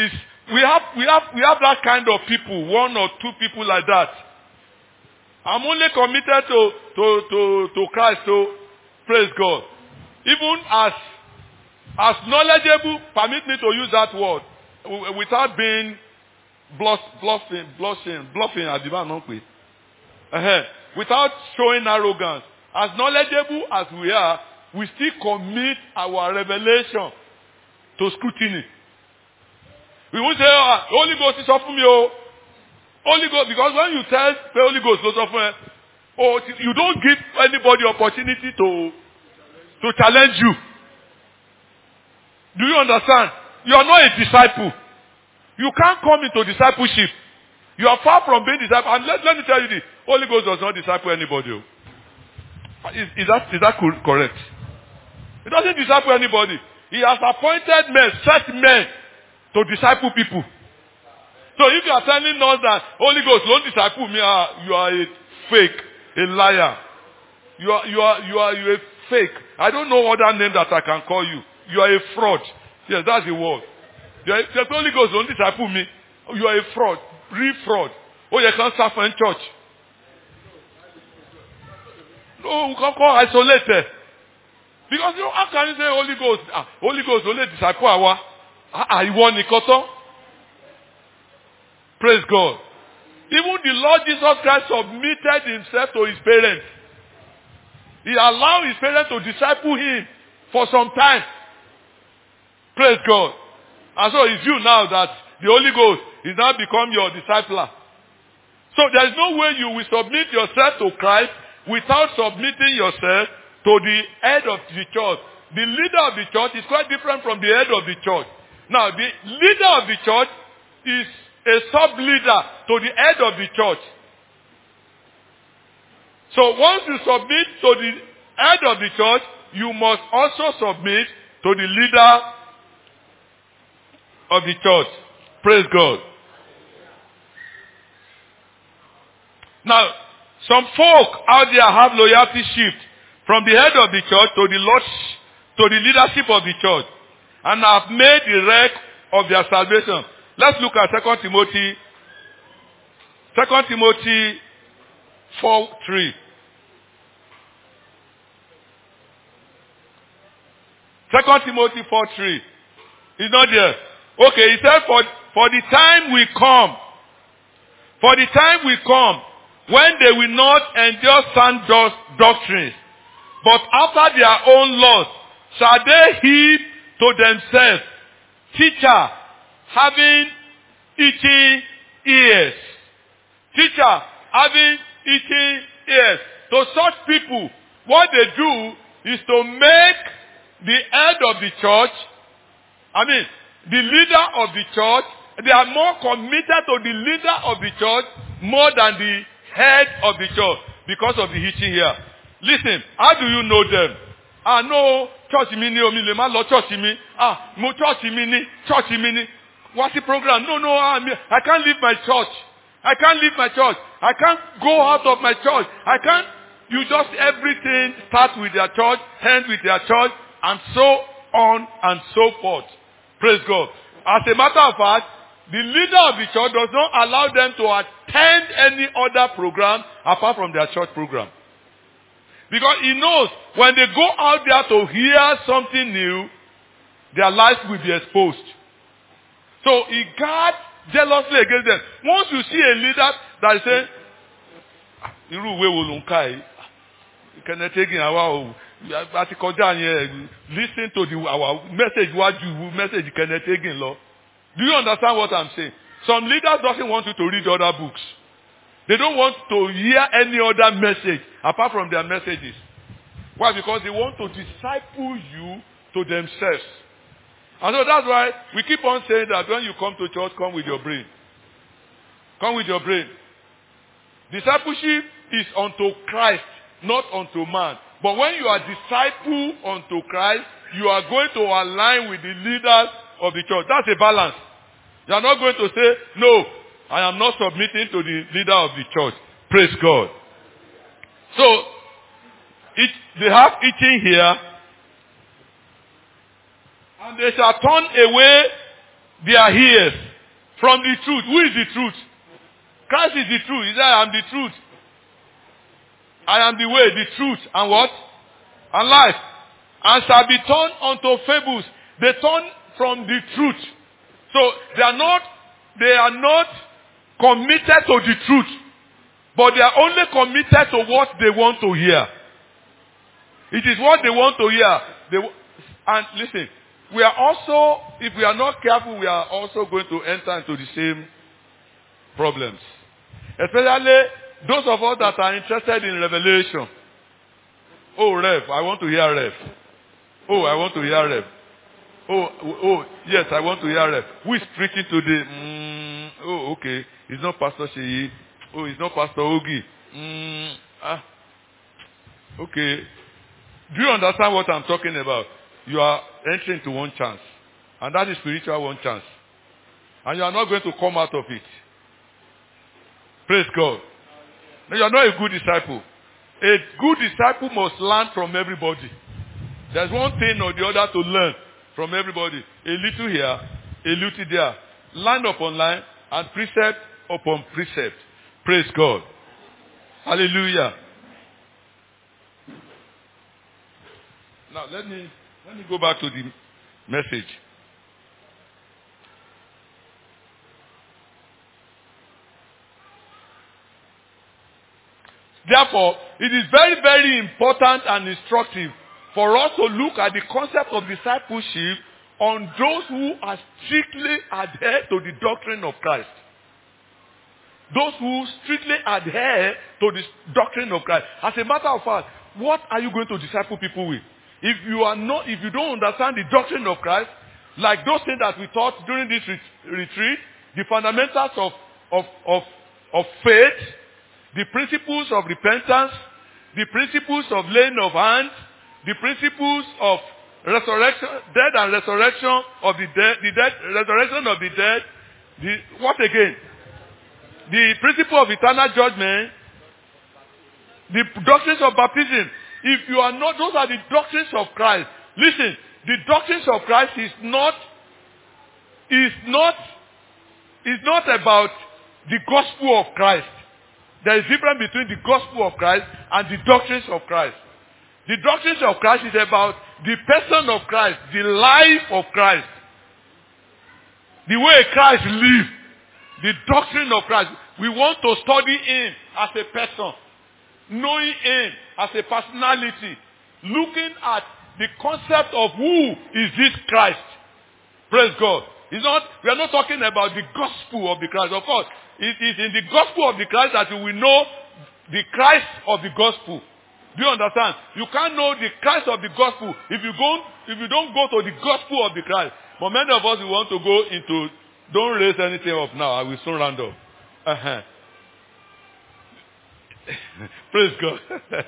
We have, we have, we have that kind of people, one or two people like that. I'm only committed to, to, to, to Christ, so praise God. Even as, as knowledgeable, permit me to use that word, without being bluff, bluffing, blushing, bluffing at the man, don't we? Uh-huh. Without showing arrogance. As knowledgeable as we are, we still commit our revelation to scrutiny. We won't say, oh, Holy Ghost is off me, oh. Holy Ghost, because when you tell the Holy Ghost is off me, oh, you don't give anybody opportunity to, to challenge you. Do you understand? You are not a disciple. You can't come into discipleship. You are far from being disciple. And let, let me tell you this. Holy Ghost does not disciple anybody. Is, is that, is that correct? He doesn't disciple anybody. He has appointed men, set men to disciple people. So if you are telling us that Holy Ghost don't disciple me, uh, you are a fake, a liar. You are, you are, you are, you are a fake. I don't know other name that I can call you. You are a fraud. Yes, that's the word. The Holy Ghost don't disciple me. You are a fraud, real fraud. Oh, you can't suffer in church. No, we can call isolated. Because you know, how can you say Holy Ghost? Ah, Holy Ghost only disciple our. Ah, I want Nikoto. Praise God. Even the Lord Jesus Christ submitted himself to his parents. He allowed his parents to disciple him for some time. Praise God. And so it's you now that the Holy Ghost is now become your discipler. So there is no way you will submit yourself to Christ without submitting yourself to the head of the church. The leader of the church is quite different from the head of the church. Now, the leader of the church is a sub-leader to the head of the church. So once you submit to the head of the church, you must also submit to the leader of the church. Praise God. Now, some folk out there have loyalty shift from the head of the church to the Lord, to the leadership of the church, and have made the wreck of their salvation. Let's look at Second Timothy, Second Timothy four three. Second Timothy four three. It's not there. Okay, he said, for, for the time will come, for the time will come, when they will not endure sound doctrines, but after their own laws shall they heap to themselves teacher having itching ears. Teacher having itching ears. To such people, what they do is to make the head of the church, I mean, the leader of the church, they are more committed to the leader of the church more than the head of the church because of the hitching here. Listen, how do you know them? Ah, no, church mini omi le ma lo church mi. Ah, mo church mini, church mini. What's the program? No, no, I, I can't leave my church. I can't leave my church. I can't go out of my church. I can't. You just everything starts with their church, end with their church, and so on and so forth. Praise God. As a matter of fact, the leader of the church does not allow them to attend any other program apart from their church program. Because he knows when they go out there to hear something new, their lives will be exposed. So he guards jealously against them. Once you see a leader that is saying, Iru we wo lunka yi, can take in our listen to the our message what you message can take in law. Do you understand what I'm saying? Some leaders doesn't want you to read other books. They don't want to hear any other message apart from their messages. Why? Because they want to disciple you to themselves. And so that's why we keep on saying that when you come to church, come with your brain. Come with your brain. Discipleship is unto Christ, not unto man. But when you are disciple unto Christ, you are going to align with the leaders of the church. That's a balance. You are not going to say, no, I am not submitting to the leader of the church. Praise God. So, it, they have itching here, and they shall turn away their ears From the truth. Who is the truth? Christ is the truth. He said, I am the truth. I am the way, the truth, and what? And life. And shall be turned unto fables. They turn from the truth. So they are not, they are not committed to the truth. But they are only committed to what they want to hear. It is what they want to hear. They, and listen, we are also, if we are not careful, we are also going to enter into the same problems. Especially those of us that are interested in revelation. Oh, Rev, I want to hear Rev. Oh, I want to hear Rev. Oh, oh, oh, yes, I want to hear Rev. Who is preaching today? Mm, oh, okay. It's not Pastor Sheyi. Oh, it's not Pastor Ogi. Mm, ah, okay. Do you understand what I'm talking about? You are entering into one chance. And that is spiritual one chance. And you are not going to come out of it. Praise God. No, you are not a good disciple. A good disciple must learn from everybody. There's one thing or the other to learn from everybody. A little here, a little there. Line upon line and precept upon precept. Praise God. Hallelujah. Now let me let me go back to the message. Therefore, it is very, very important and instructive for us to look at the concept of discipleship on those who are strictly adhere to the doctrine of Christ. Those who strictly adhere to the doctrine of Christ. As a matter of fact, what are you going to disciple people with? If you are not, if you don't understand the doctrine of Christ, like those things that we taught during this retreat, the fundamentals of, of, of, of faith, the principles of repentance, the principles of laying of hands, the principles of resurrection, death and resurrection of the dead, the dead, resurrection of the dead, the, what again? The principle of eternal judgment, the doctrines of baptism. If you are not, those are the doctrines of Christ. Listen, the doctrines of Christ is not, is not, is not about the gospel of Christ. There is a difference between the gospel of Christ and the doctrines of Christ. The doctrines of Christ is about the person of Christ, the life of Christ. The way Christ lived. The doctrine of Christ. We want to study him as a person. Knowing him as a personality. Looking at the concept of who is this Christ. Praise God. It's not, we are not talking about the gospel of the Christ. Of course, it is in the gospel of the Christ that we know the Christ of the gospel. Do you understand? You can't know the Christ of the gospel if you go, if you don't go to the gospel of the Christ. But many of us, we want to go into, don't raise anything up now. I will soon round up. Uh-huh. Praise God.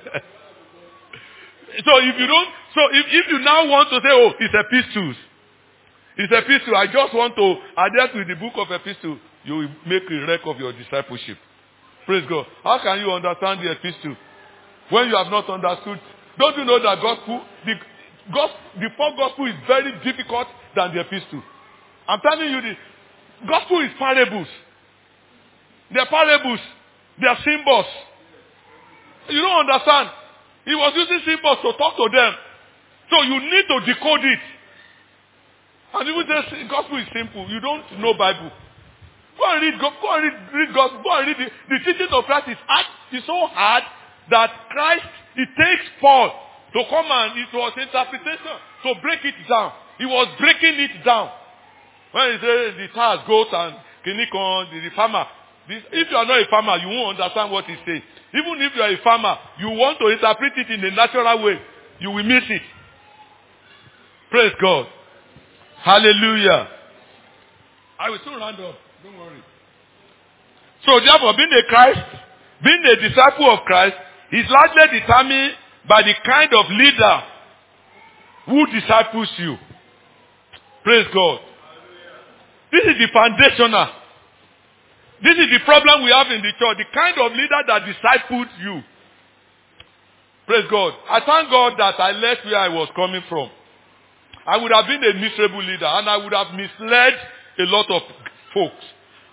So if you don't, so if, if you now want to say, oh, it's epistles. It's epistle. I just want to adhere to the book of epistle. You will make a wreck of your discipleship. Praise God. How can you understand the epistle when you have not understood? Don't you know that gospel, the gospel, the fourth gospel is very difficult than the epistle. I'm telling you this. Gospel is parables. They are parables. They are symbols. You don't understand. He was using symbols to talk to them. So you need to decode it. And even the gospel is simple. You don't know Bible. Go and read, go, go and read, read gospel. Go and read the, the teaching of Christ is hard. It's so hard that Christ, it takes Paul to come and it was interpretation to break it down. He was breaking it down. When he said the tars, goats and kinikon, the, the farmer. This, if you are not a farmer, you won't understand what he says. Even if you are a farmer, you want to interpret it in a natural way, you will miss it. Praise God. Hallelujah. I will soon round up. Don't worry. So therefore, being a Christ, being a disciple of Christ, is largely determined by the kind of leader who disciples you. Praise God. This is the foundational. This is the problem we have in the church. The kind of leader that disciples you. Praise God. I thank God that I left where I was coming from. I would have been a miserable leader and I would have misled a lot of folks.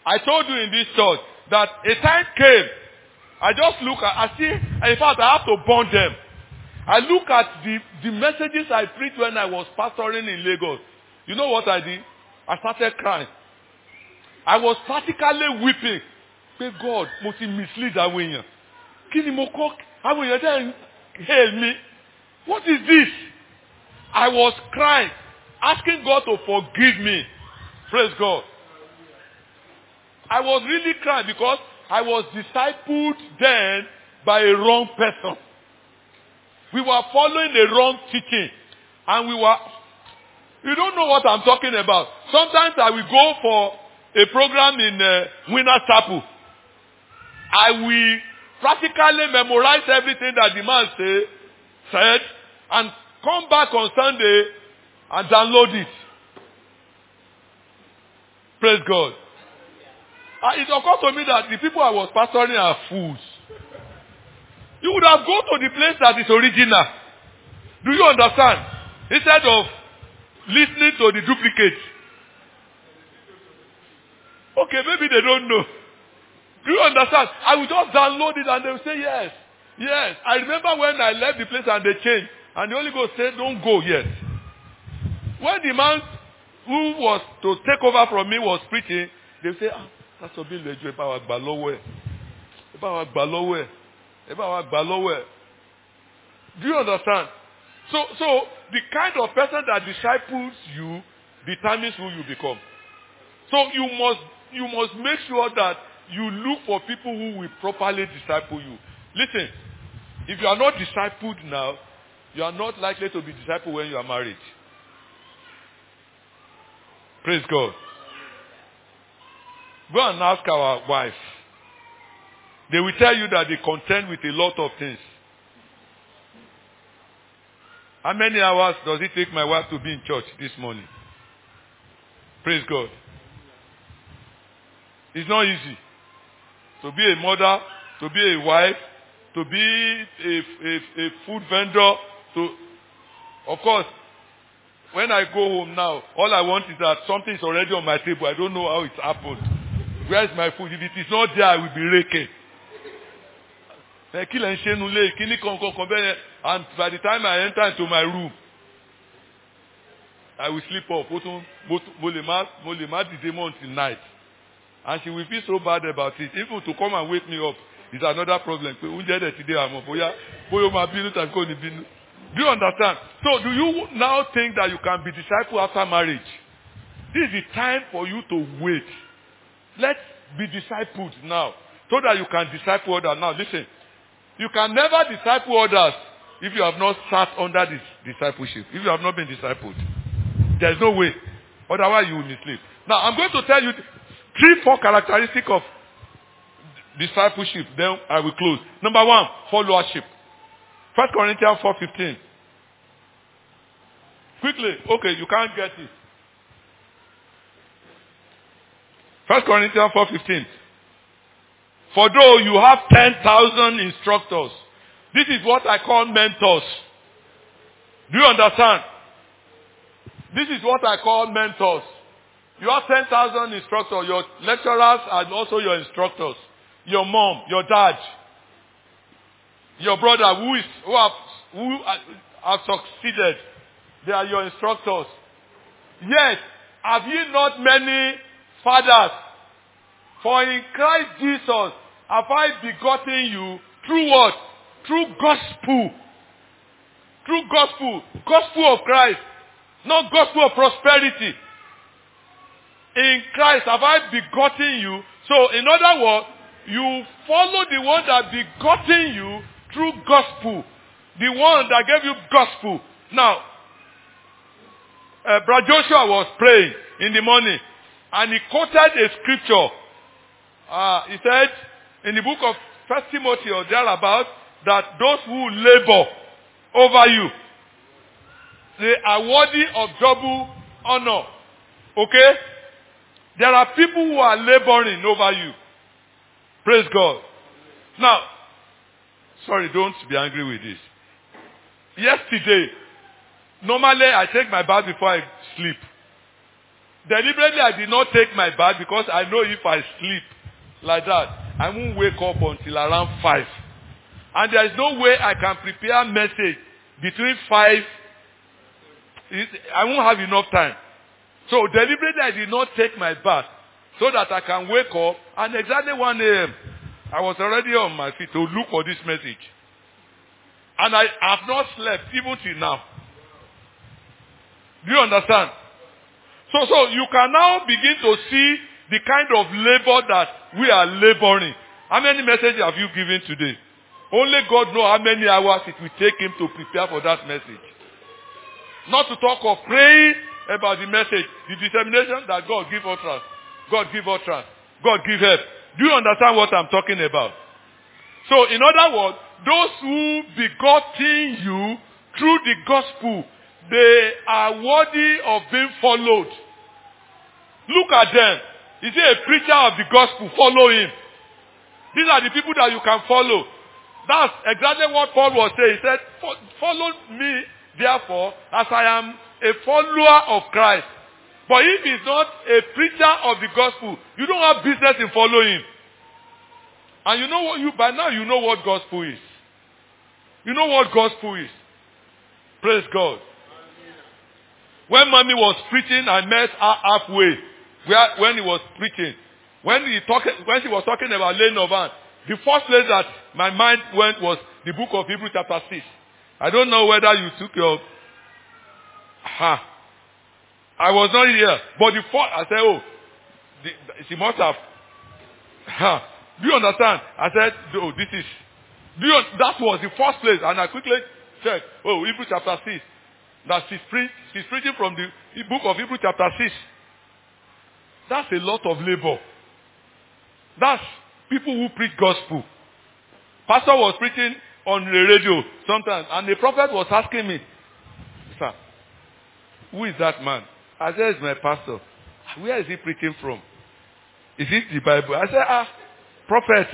I told you in this church that a time came. I just look at, I see, and in fact, I have to burn them. I look at the, the messages I preached when I was pastoring in Lagos. You know what I did? I started crying. I was practically weeping. Say, God, mo ti mislead àwọn èèyàn. Kí ni mo kọ́? Àwọn èèyàn dẹ̀ hail me. What is this? I was crying, asking God to forgive me. Praise God. I was really crying because I was discipled then by a wrong person. We were following the wrong teaching. And we were, you don't know what I'm talking about. Sometimes I will go for a program in uh, Winner's Chapel. I will practically memorize everything that the man say, said, and come back on Sunday and download it. Praise God. Uh, it occurred to me that the people I was pastoring are fools. You would have gone to the place that is original. Do you understand? Instead of listening to the duplicate. Okay, maybe they don't know. Do you understand? I will just download it and they will say yes. Yes. I remember when I left the place and they changed. And the Holy Ghost said, don't go yet. When the man who was to take over from me was preaching, they say, ah, Pastor Bill, lejo eba wa gba lọ́wọ́ ẹ̀. Eba wa gba lọ́wọ́ ẹ̀. Eba wa gba lọ́wọ́ ẹ̀. Do you understand? So, so the kind of person that disciples you determines who you become. So you must, you must make sure that you look for people who will properly disciple you. Listen, if you are not discipled now, you are not likely to be discipled when you are married. Praise God. Go and ask our wife. They will tell you that they contend with a lot of things. How many hours does it take my wife to be in church this morning? Praise God. It's not easy to be a mother, to be a wife, to be a, a, a food vendor. To, of course, when I go home now, all I want is that something is already on my table. I don't know how it happened. Where is my food? If it is not there, I will be raking. And by the time I enter into my room, I will sleep off. Until night. And she will feel so bad about it. Even to come and wake me up is another problem. Do you understand? So do you now think that you can be disciple after marriage? This is the time for you to wait. Let's be discipled now so that you can disciple others. Now listen, you can never disciple others if you have not sat under this discipleship. If you have not been discipled, there is no way. Otherwise you will mislead. Now I'm going to tell you three, four characteristics of discipleship. Then I will close. Number one, followership. First Corinthians four fifteen. Quickly. Okay, you can't get it. First Corinthians four fifteen. For though you have ten thousand instructors, this is what I call mentors. Do you understand? This is what I call mentors. You have ten thousand instructors. Your lecturers are also your instructors. Your mom, your dad, your brother who is who have who have succeeded. They are your instructors. Yet have ye not many fathers? For in Christ Jesus have I begotten you through what? Through gospel. Through gospel. Gospel of Christ. Not gospel of prosperity. In Christ have I begotten you. So in other words, you follow the one that begotten you through gospel. The one that gave you gospel. Now, uh, Brother Joshua was praying in the morning and he quoted a scripture. Uh, he said in the book of First Timothy or thereabout that those who labor over you, they are worthy of double honor. Okay? There are people who are laboring over you. Praise God. Now, sorry, don't be angry with this. Yesterday, normally I take my bath before I sleep. Deliberately, I did not take my bath because I know if I sleep like that, I won't wake up until around five. And there is no way I can prepare a message between five. I won't have enough time. So deliberately, I did not take my bath so that I can wake up. And exactly one a.m., I was already on my feet to look for this message. And I have not slept even till now. Do you understand? So, so you can now begin to see the kind of labor that we are laboring. How many messages have you given today? Only God knows how many hours it will take him to prepare for that message. Not to talk of praying about the message, the determination that God give utterance, God give utterance, God give help. Do you understand what I'm talking about? So, in other words, those who begotten you through the gospel, they are worthy of being followed. Look at them. Is he a preacher of the gospel? Follow him. These are the people that you can follow. That's exactly what Paul was saying. He said, follow me, therefore, as I am a follower of Christ. But if he's not a preacher of the gospel, you don't have business in following him. And you know what you, by now you know what gospel is. You know what gospel is. Praise God. When mommy was preaching, I met her halfway. Where, when he was preaching. When he talk, when she was talking about laying of hands, the first place that my mind went was the book of Hebrews chapter six. I don't know whether you took your... Ha. I was not here. But the first, I said, oh, the, she must have... Ha. Do you understand? I said, oh, this is... Do you, that was the first place. And I quickly checked, oh, Hebrews chapter six. That she's, pre- she's preaching from the book of Hebrews chapter six. That's a lot of labor. That's people who preach gospel. Pastor was preaching on the radio sometimes, and the prophet was asking me, sir, who is that man? I said, it's my pastor. Where is he preaching from? Is it the Bible? I said, ah, prophet.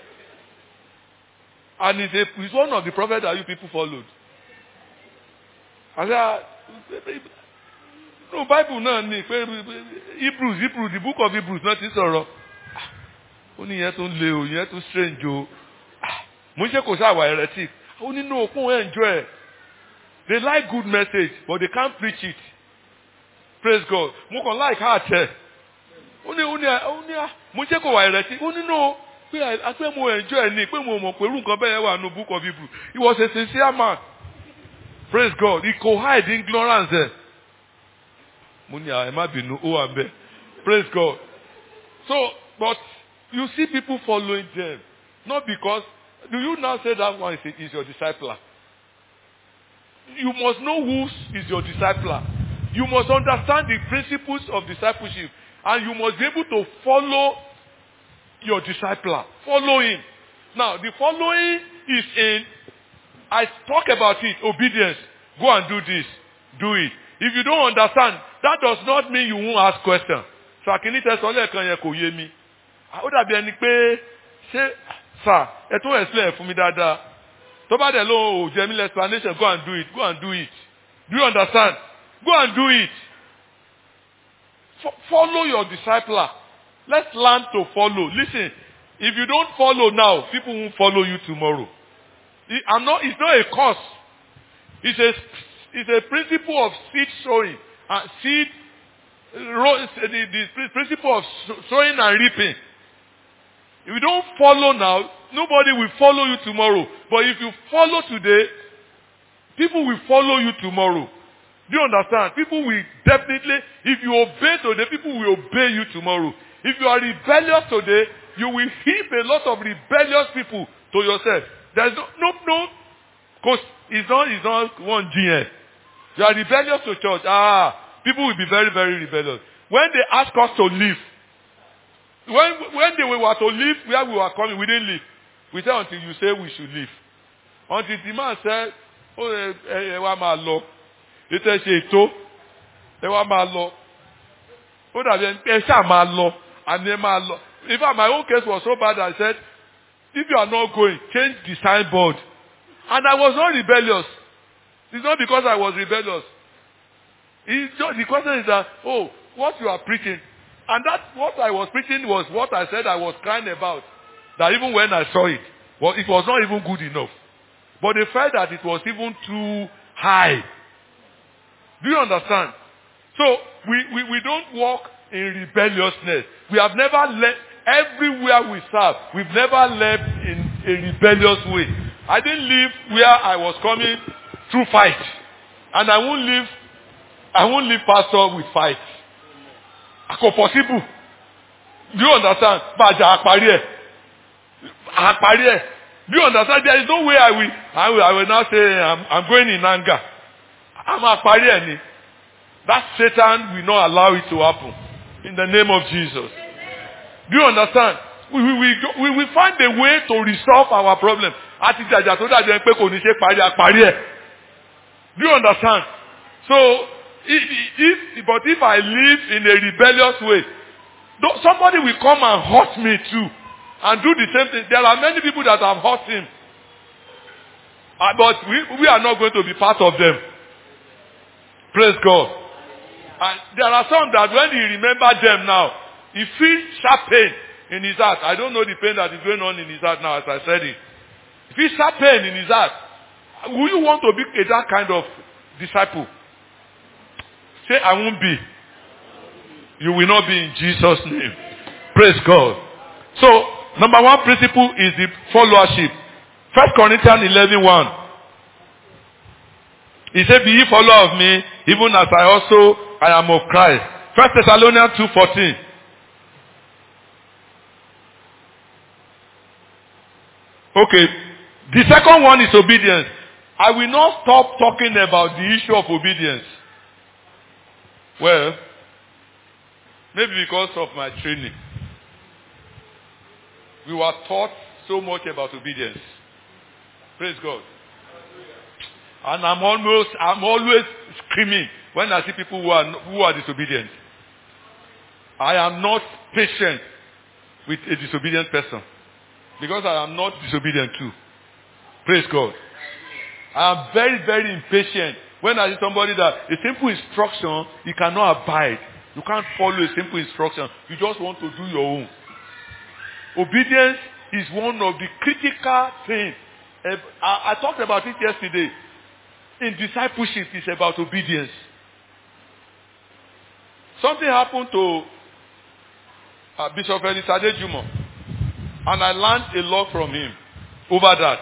And he's, a, he's one of the prophets that you people followed. I said, ah, no, Bible no, Hebrews, Hebrews, the book of Hebrews, not this sorrow. Only yet to leo, yet to strange you. Munche kosa wa heretic. Only no, come enjoy. They like good message, but they can't preach it. Praise God. Mo kon like heart. Only, only, only, munche ko wa heretic. Only no, I say mo enjoy ni, pe mo mo pe ru nkan be yen wa no book of Hebrews. He was a sincere man. Praise God. He could hide ignorance there. Praise God. So, but you see people following them. Not because, do you now say that one is, is your discipler? You must know who is your discipler. You must understand the principles of discipleship. And you must be able to follow your discipler. Follow him. Now, the following is in, I talk about it, obedience. Go and do this. Do it. If you don't understand, that does not mean you won't ask questions. So akini tẹ sọ lẹ́ẹ̀kan yẹn kò yé mi. Ó dàbí ẹni pé ṣé sà ẹ tún explain fún mi dáadáa. Tó bá dẹ̀ lóhùn ò jẹ́ mi explanation, go and do it. Go and do it. Do you understand? Go and do it. F- follow your discipler. Let's learn to follow. Listen, if you don't follow now, people won't follow you tomorrow. It, I'm not. It's not a curse. It's a It's a principle of seed sowing. Uh, seed, ro- the, the principle of sowing and reaping. If you don't follow now, nobody will follow you tomorrow. But if you follow today, people will follow you tomorrow. Do you understand? People will definitely, if you obey today, people will obey you tomorrow. If you are rebellious today, you will heap a lot of rebellious people to yourself. There's no, no, no, because it's not, it's not one G N. You are rebellious to church. Ah, people will be very, very rebellious. When they ask us to leave, when when they were to leave where we were coming, we didn't leave. We said until you say we should leave. Until the man said, oh, ẹ wá máa lọ. Ètò ẹ̀ṣẹ̀ ètò, ẹ wá máa lọ. Ó dàbí ẹ ṣáà máa lọ, and ẹ máa lọ. In fact, my own case was so bad that I said, if you are not going, change the signboard. And I was not rebellious. It's not because I was rebellious. It's just, the question is that, oh, what you are preaching. And that, what I was preaching was what I said I was crying about. That even when I saw it, well, it was not even good enough. But they felt that it was even too high. Do you understand? So, we, we, we don't walk in rebelliousness. We have never left, everywhere we serve, we've never left in a rebellious way. I didn't leave where I was coming through fight. And I won't leave, I won't leave pastor with fight. Ako possible. Do you understand? Baja akpari e. Akpari e. Do you understand? There is no way I will, I will, I will now say I'm, I'm going in anger. I'm akpari e ni. That Satan will not allow it to happen. In the name of Jesus. Do you understand? We will we, we, we find a way to resolve our problem. Ati jaja to daje pe ko ni se pari akpari e. Do you understand? So, if, if, but if I live in a rebellious way, somebody will come and hurt me too. And do the same thing. There are many people that have hurt him. Uh, but we, we are not going to be part of them. Praise God. And there are some that when he remembers them now, he feels sharp pain in his heart. I don't know the pain that is going on in his heart now as I said it. He feels sharp pain in his heart. Will you want to be that kind of disciple? Say, I won't be. You will not be in Jesus' name. Praise God. So, number one principle is the followership. First Corinthians eleven one. He said, be ye follower of me, even as I also I am of Christ. First Thessalonians two fourteen. Okay. The second one is obedience. I will not stop talking about the issue of obedience. Well, maybe because of my training. We were taught so much about obedience. Praise God. And I'm almost, I'm always screaming when I see people who are, who are disobedient. I am not patient with a disobedient person. Because I am not disobedient too. Praise God. I am very, very impatient when I see somebody that a simple instruction, you cannot abide. You can't follow a simple instruction. You just want to do your own. Obedience is one of the critical things. I, I talked about it yesterday. In discipleship, it's about obedience. Something happened to uh, Bishop Elisade Jumo, and I learned a lot from him over that.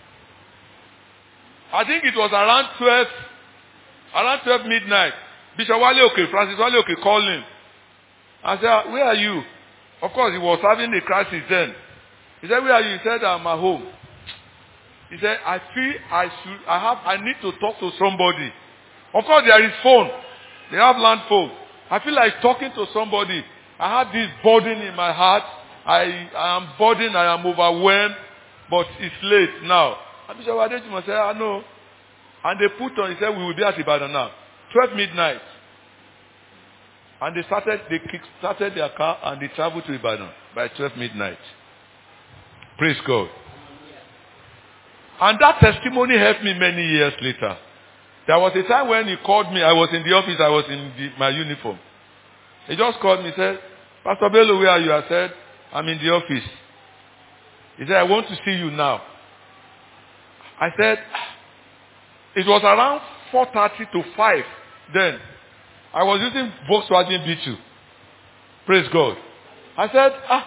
I think it was around twelve, around twelve midnight. Bishop Wale Oke, Francis Wale Oke called him. I said, where are you? Of course, he was having a crisis then. He said, where are you? He said, I'm at home. He said, I feel I should, I have, I need to talk to somebody. Of course, there is phone. They have land phone. I feel like talking to somebody. I have this burden in my heart. I, I am burdened. I am overwhelmed. But it's late now. And Bishop Adejima said, I know. And they put on, he said, we will be at Ibadan now. twelve midnight. And they started, they started their car and they traveled to Ibadan by twelve midnight. Praise God. And that testimony helped me many years later. There was a time when he called me. I was in the office. I was in the, my uniform. He just called me and said, Pastor Bello, where are you? I said, I'm in the office. He said, I want to see you now. I said, it was around four thirty to five then. I was using Volkswagen B two. Praise God. I said, ah,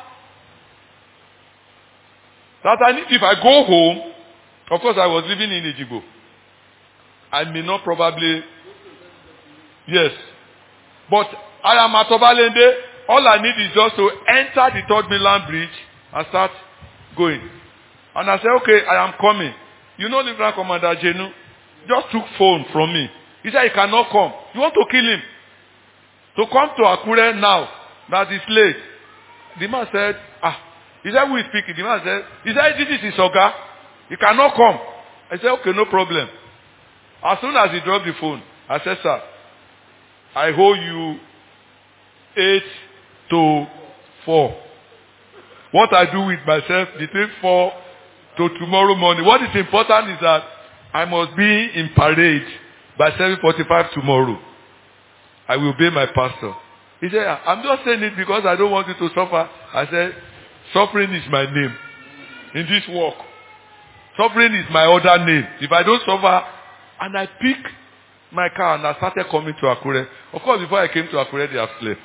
that I need, if I go home, of course I was living in Ejigbo. I may not probably, yes. But I am at Obalende. All I need is just to enter the Third Mainland Bridge and start going. And I said, okay, I am coming. You know Lieutenant Commander Jenu just took phone from me. He said he cannot come. You want to kill him? To come to Akure now, that is late. The man said, ah. He said, who is speaking? The man said, he said, this is his Oga. He cannot come. I said, okay, no problem. As soon as he dropped the phone, I said, sir, I owe you eight to four. What I do with myself between four to tomorrow morning. What is important is that I must be in parade by seven forty-five tomorrow. I will obey my pastor. He said, I'm just saying it because I don't want you to suffer. I said, suffering is my name in this work. Suffering is my other name. If I don't suffer, and I pick my car and I started coming to Akure. Of course, before I came to Akure, they have slept.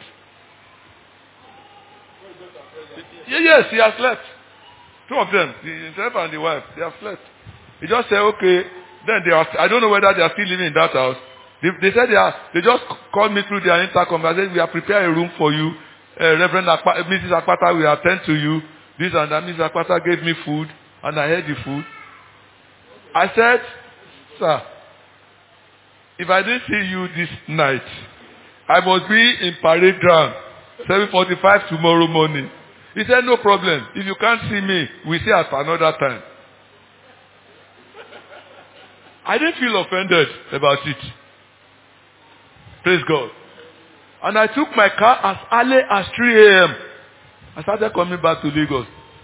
Yes, he has slept. Two of them, himself and the wife, they have slept. He just said, okay. Then they are, I don't know whether they are still living in that house. They, they said they are, they just called me through their intercom and said, we have prepared a room for you. Uh, Reverend Akpa, Missus Akpata will attend to you. This and that. Missus Akpata gave me food and I had the food. I said, sir, if I didn't see you this night, I must be in parade ground, seven forty-five tomorrow morning. He said, no problem. If you can't see me, we see at another time. I didn't feel offended about it. Praise God. And I took my car as early as three a.m. I started coming back to Lagos.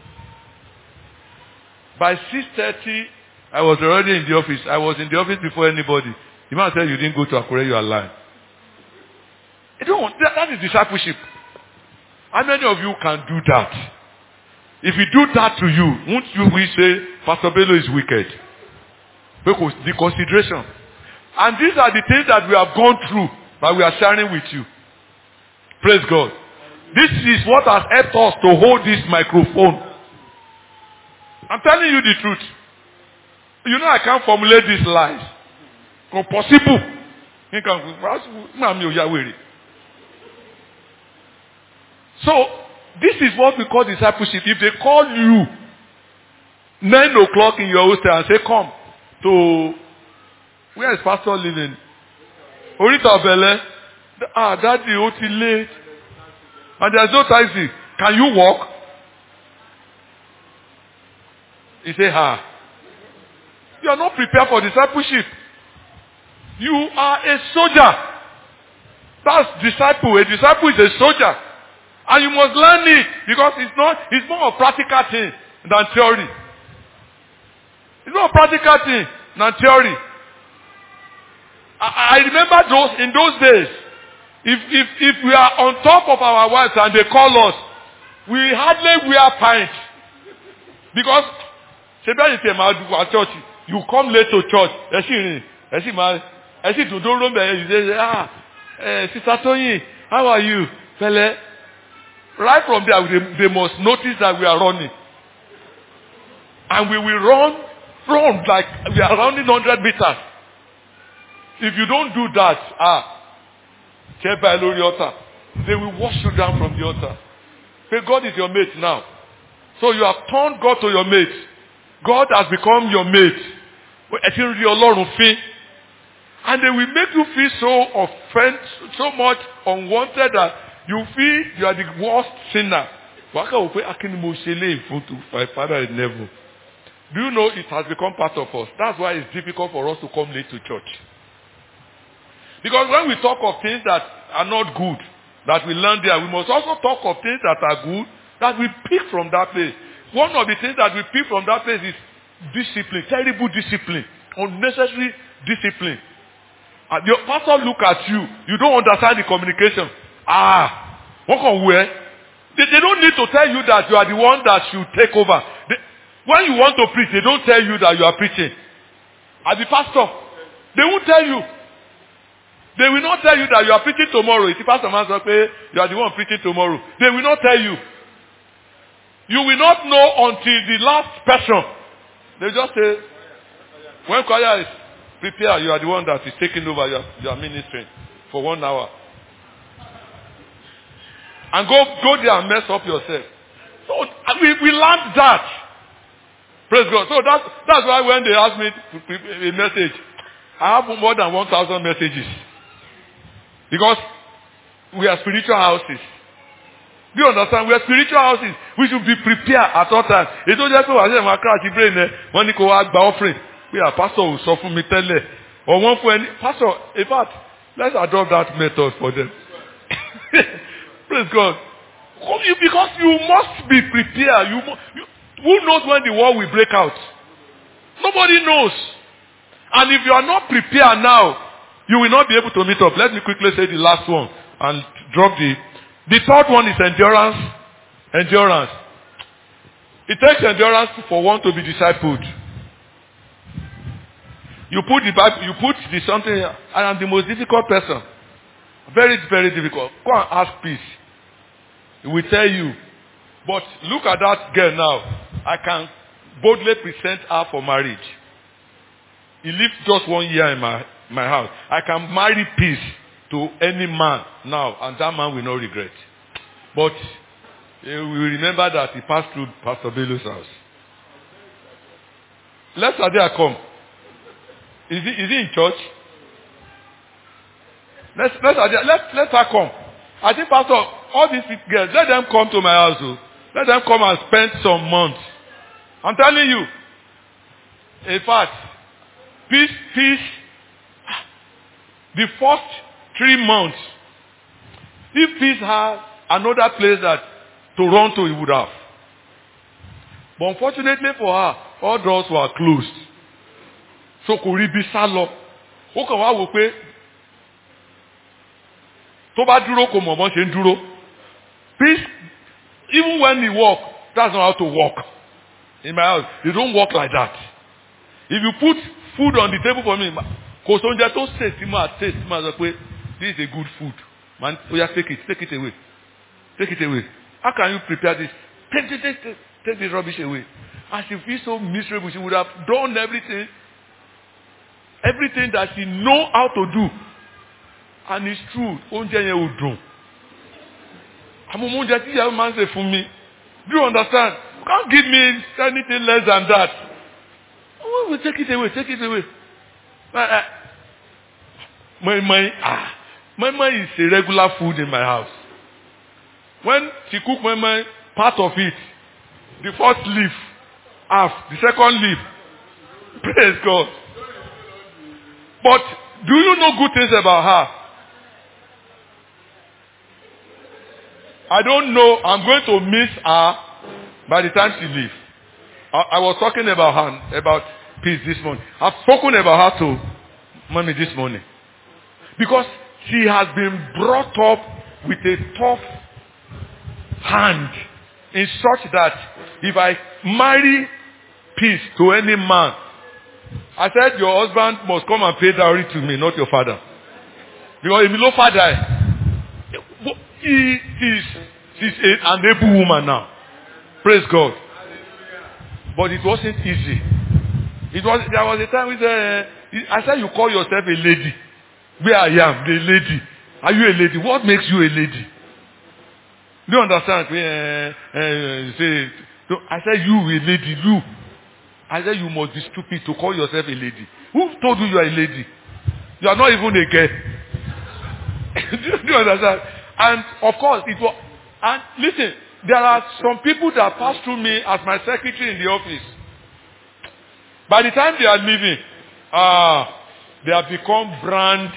By six thirty, I was already in the office. I was in the office before anybody. The man said, you didn't go to Akure, you are lying. You don't, that, that is discipleship. How many of you can do that? If we do that to you, won't you we say, Pastor Bello is wicked? Because the consideration. And these are the things that we have gone through, that we are sharing with you. Praise God. This is what has helped us to hold this microphone. I'm telling you the truth. You know I can't formulate these lies. Impossible. So, this is what we call discipleship. If they call you nine o'clock in your hostel and say, come to, where is Pastor living? Orita Bele. Ah, daddy, it's late. And there's no taxi. Can you walk? He say, ah. You are not prepared for discipleship. You are a soldier. That's disciple. A disciple is a soldier. And you must learn it because it's not, it's more a practical thing than theory. It's not a practical thing than theory. I, I remember those, in those days, if, if, if we are on top of our wives and they call us, we hardly wear pants. Because, you come late to church, you say, ah, eh, Sister Tony, how are you? Fele? Right from there, they, they must notice that we are running. And we will run, run like we are running one hundred meters. If you don't do that, ah, they will wash you down from the altar. Say, God is your mate now. So you have turned God to your mate. God has become your mate. And they will make you feel so offended, so much unwanted that you feel you are the worst sinner. My father in heaven. Do you know it has become part of us? That's why it's difficult for us to come late to church. Because when we talk of things that are not good, that we learn there, we must also talk of things that are good, that we pick from that place. One of the things that we pick from that place is discipline, terrible discipline, unnecessary discipline. And your pastor look at you, you don't understand the communication. Ah, what can we? They, they don't need to tell you that you are the one that should take over. They, when you want to preach, they don't tell you that you are preaching. As the pastor, they won't tell you. They will not tell you that you are preaching tomorrow. If the pastor man says, you are the one preaching tomorrow. They will not tell you. You will not know until the last person. They just say, when choir is prepared, you are the one that is taking over your, your ministry for one hour. And go, go there and mess up yourself. So we, we learned that. Praise God. So that's, that's why when they ask me to prepare a message, I have more than one thousand messages. Because we are spiritual houses. Do you understand? We are spiritual houses. We should be prepared at all times. It's not just what I say, my crash brain there. When you go out by offering, we are pastor who suffer me tell them. Or one for any pastor. In fact, let's adopt that method for them. Praise God. Because you must be prepared. You, you, who knows when the war will break out? Nobody knows. And if you are not prepared now, you will not be able to meet up. Let me quickly say the last one and drop the... The third one is endurance. Endurance. It takes endurance for one to be discipled. You put the Bible, you put the something, I am the most difficult person. Very, very difficult. Go and ask peace. He will tell you. But look at that girl now. I can boldly present her for marriage. He lived just one year in my, my house. I can marry peace to any man now, and that man will not regret. But uh, we remember that he passed through Pastor Bello's house. Let Sadia come. Is he, is he in church? Let's, let's, let, let her come. I think, Pastor, all these girls, let them come to my house. Oh. Let them come and spend some months. I'm telling you. In fact, peace, peace, the first three months, if peace had another place that to run to, he would have. But unfortunately for her, all doors were closed. So kò rí bí sá lọ. Ó kàn wá wò pé tó bá dúró kò mọ̀ bọ́n ṣe ń dúró. Peace, even when he walk, that's not how to walk. In my house, you don't walk like that. If you put food on the table for me, kò sóúnjẹ tó sè tí máa taste máa sọ pé this is a good food. Man, oh yeah, take it, take it away. Take it away. How can you prepare this? Take, take, take, take, take this rubbish away. And she feels so miserable. She would have done everything. Everything that she know how to do. And it's true. Oúnjẹ yẹn ò dùn. Àmọ́ oúnjẹ tí ìyàwó máa ń ṣe fún mi. Do you understand? You can't give me anything less than that. Oh, we'll take it away, take it away. Uh, my, my, ah, my, my is a regular food in my house. When she cook my, my part of it, the first leaf, half, the second leaf, praise God. But do you know good things about her? I don't know. I'm going to miss her by the time she leaves. I, I was talking about her, about peace this morning. I've spoken about her to mommy this morning. Because she has been brought up with a tough hand in such that if I marry peace to any man, I said your husband must come and pay dowry to me, not your father. Because if no father, he is she's an able woman now. Praise God. But it wasn't easy. It was there was a time we said, uh, I said you call yourself a lady. Where I am, the lady. Are you a lady? What makes you a lady? Do you understand? Uh, uh, say, no, I said you a lady, you. I said you must be stupid to call yourself a lady. Who told you you are a lady? You are not even a girl. Do you understand? And of course, it was. And listen, there are some people that pass through me as my secretary in the office. By the time they are leaving, ah, uh, they have become brand.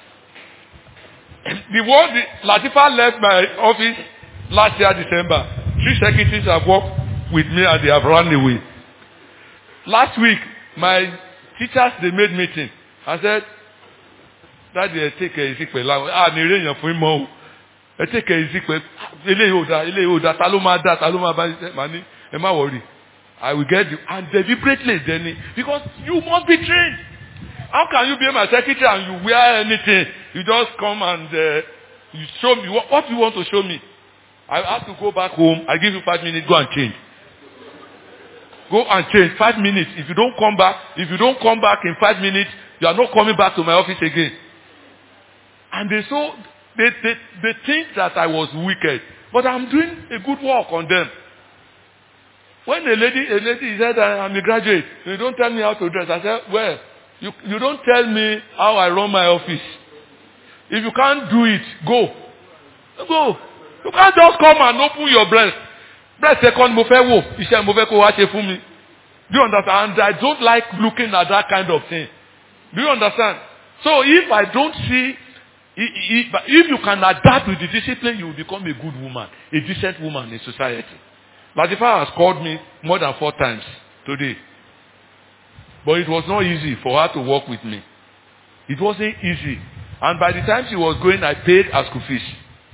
The word Latifa left my office last year December. Three secretaries have worked with me and they have run away. Last week, my teachers, they made meeting. I said, Daddy, take a easy pẹ̀lú àwọn. Ah, ní ìrèyàn fún ìmọ̀ o. Ẹ take a easy pẹ̀lú. Eléyìí ò dá, eléyìí ò dá. Ta ló máa dá, ta ló máa bá ṣiṣẹ́. Màá ní, ẹ má worry. I will get you. And deliberately, then, because you must be trained. How can you be my secretary and you wear anything? You just come and uh, you show me. What, what do you want to show me? I have to go back home. I give you five minutes. Go and change. Go and change. Five minutes. If you don't come back, if you don't come back in five minutes, you are not coming back to my office again. And they so they, they, they think that I was wicked. But I'm doing a good work on them. When a lady, a lady said I'm a graduate, you don't tell me how to dress. I said, well, you, you don't tell me how I run my office. If you can't do it, go. Go. You can't just come and open your breast. Breast second mo fẹ́ wò, iṣẹ́ mo fẹ́ kó wá ṣe fún mi. Do you understand? And I don't like looking at that kind of thing. Do you understand? So if I don't see, if, if you can adapt with the discipline, you will become a good woman, a decent woman in society. Latifa has called me more than four times today. But it was not easy for her to work with me. It wasn't easy. And by the time she was going, I paid her school fees.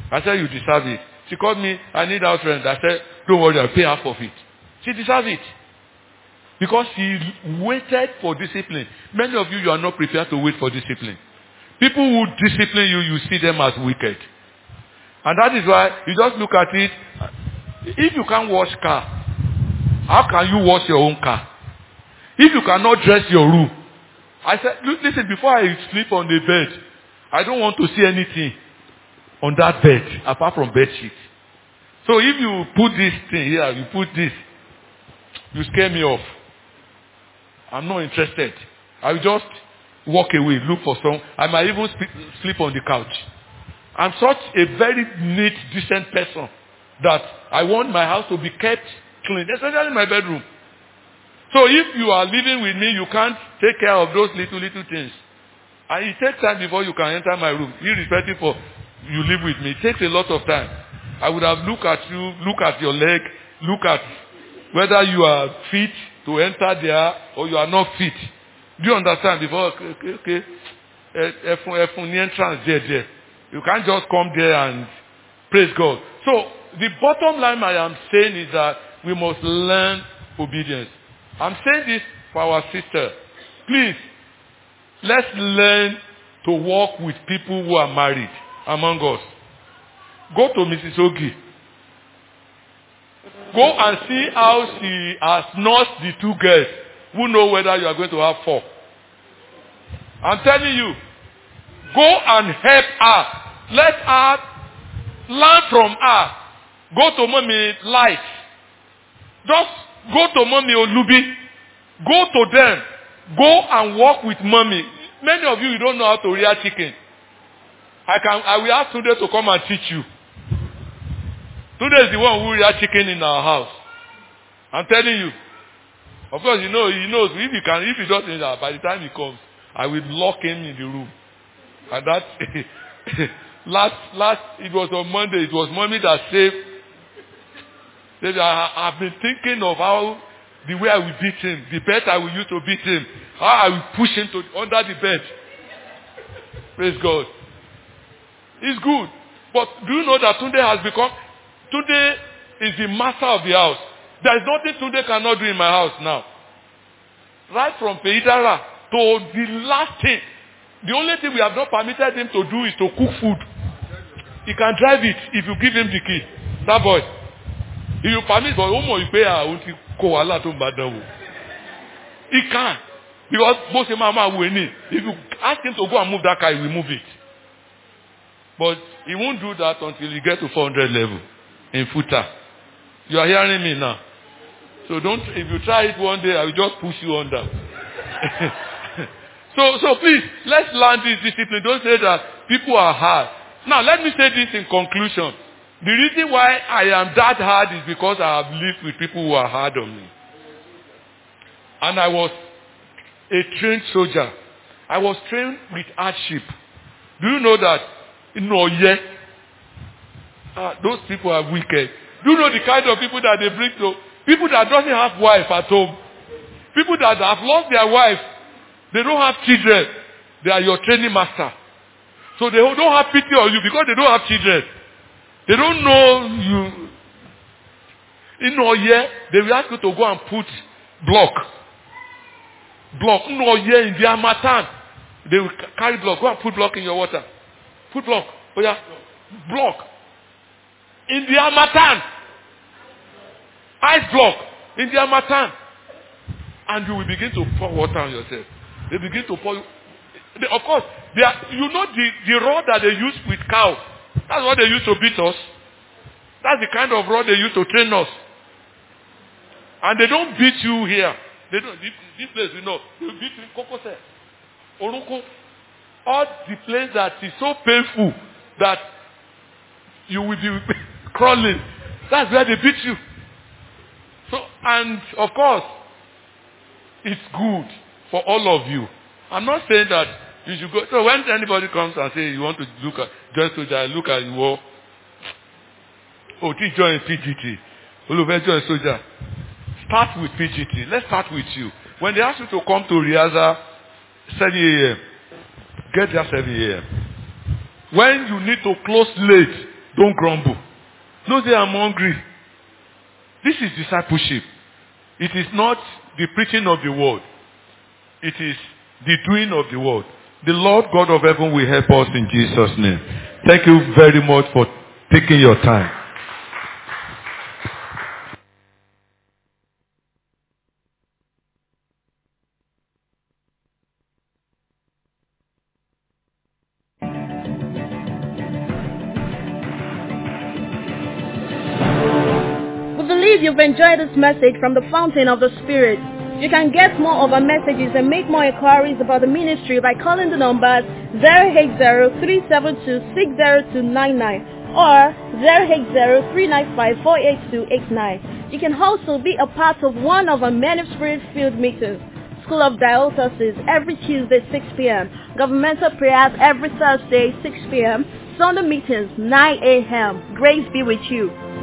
I said, you deserve it. She called me, I need house rent. I said, don't worry, I'll pay half of it. She deserves it. Because she waited for discipline. Many of you, you are not prepared to wait for discipline. People who discipline you, you see them as wicked. And that is why you just look at it. If you can't wash car, how can you wash your own car? If you cannot dress your room. I said, look, listen, before I sleep on the bed, I don't want to see anything on that bed apart from bed sheet. So if you put this thing here, you put this, you scare me off. I'm not interested. I will just walk away, look for some. I might even sleep on the couch. I'm such a very neat, decent person that I want my house to be kept clean, especially my bedroom. So if you are living with me, you can't take care of those little, little things. And it takes time before you can enter my room, irrespective of you live with me. It takes a lot of time. I would have looked at you, look at your leg, look at whether you are fit to enter there or you are not fit. Do you understand? Before, okay, okay, okay. entrance there, there. You can't just come there and praise God. So, the bottom line I am saying is that we must learn obedience. I'm saying this for our sister. Please, let's learn to walk with people who are married among us. Go to Missus Ogi. Go and see how she has nursed the two girls who know whether you are going to have four. I'm telling you, go and help her. Let her learn from her. Go to Mommy Light. Just go to Mommy Olubi. Go to them. Go and walk with Mommy. Many of you, you don't know how to rear chicken. I can. I will ask Tunde to come and teach you. Tunde is the one who rear chicken in our house. I'm telling you. Of course, you know, he knows if he can, if he doesn't, that by the time he comes, I will lock him in the room. And that last last it was on Monday. It was Mommy that saved. Said, I, I've been thinking of how the way I will beat him, the bed I will use to beat him, how I will push him to under the bed. Praise God. It's good. But do you know that Tunde has become, Tunde is the master of the house. There is nothing Tunde cannot do in my house now. Right from Peidara to the last thing. The only thing we have not permitted him to do is to cook food. He can drive it if you give him the key. That boy. If you permit, but you pay a he can. Because most mama will need. If you ask him to go and move that car, he will move it. But he won't do that until you get to four hundred level in Futa. You are hearing me now. So don't, if you try it one day, I will just push you under. so, so please, let's learn this discipline. Don't say that people are hard. Now, let me say this in conclusion. The reason why I am that hard is because I have lived with people who are hard on me. And I was a trained soldier. I was trained with hardship. Do you know that? No, yet. Ah, those people are wicked. Do you know the kind of people that they bring to? People that doesn't have wife at home. People that have lost their wife. They don't have children. They are your training master. So they don't have pity on you because they don't have children. They don't know you. In a year, they will ask you to go and put block. Block. In a year, in their matan, they will carry block. Go and put block in your water. Put block. Oh yeah. Block. In their matan. Ice block. In their matan. And you will begin to pour water on yourself. They begin to pour. They, of course, they are, you know the, the rod that they use with cow. That's what they use to beat us. That's the kind of rod they use to train us. And they don't beat you here. They don't. This, this place, you know, they beat you in Kokose, Oruko, all the place that is so painful that you will be crawling. That's where they beat you. So, and of course, it's good for all of you. I'm not saying that you should go. So when anybody comes and say you want to look at join soldier, look at you. Oh, oh, to join P G T. Olufe join soldier. Start with P G T. Let's start with you. When they ask you to come to Riaza, seven a.m., get there seven a.m. When you need to close late, Don't grumble. Don't say, I'm hungry. This is discipleship. It is not the preaching of the word. It is the doing of the word. The Lord God of heaven will help us in Jesus' name. Thank you very much for taking your time. We believe you've enjoyed this message from the Fountain of the Spirit. You can get more of our messages and make more inquiries about the ministry by calling the numbers zero eight zero, three seven two, six zero two nine nine or zero eight zero, three nine five, four eight two eight nine. You can also be a part of one of our many Spirit-filled meetings. School of Diocese every Tuesday six p.m. Governmental prayers every Thursday six p.m. Sunday meetings nine a.m. Grace be with you.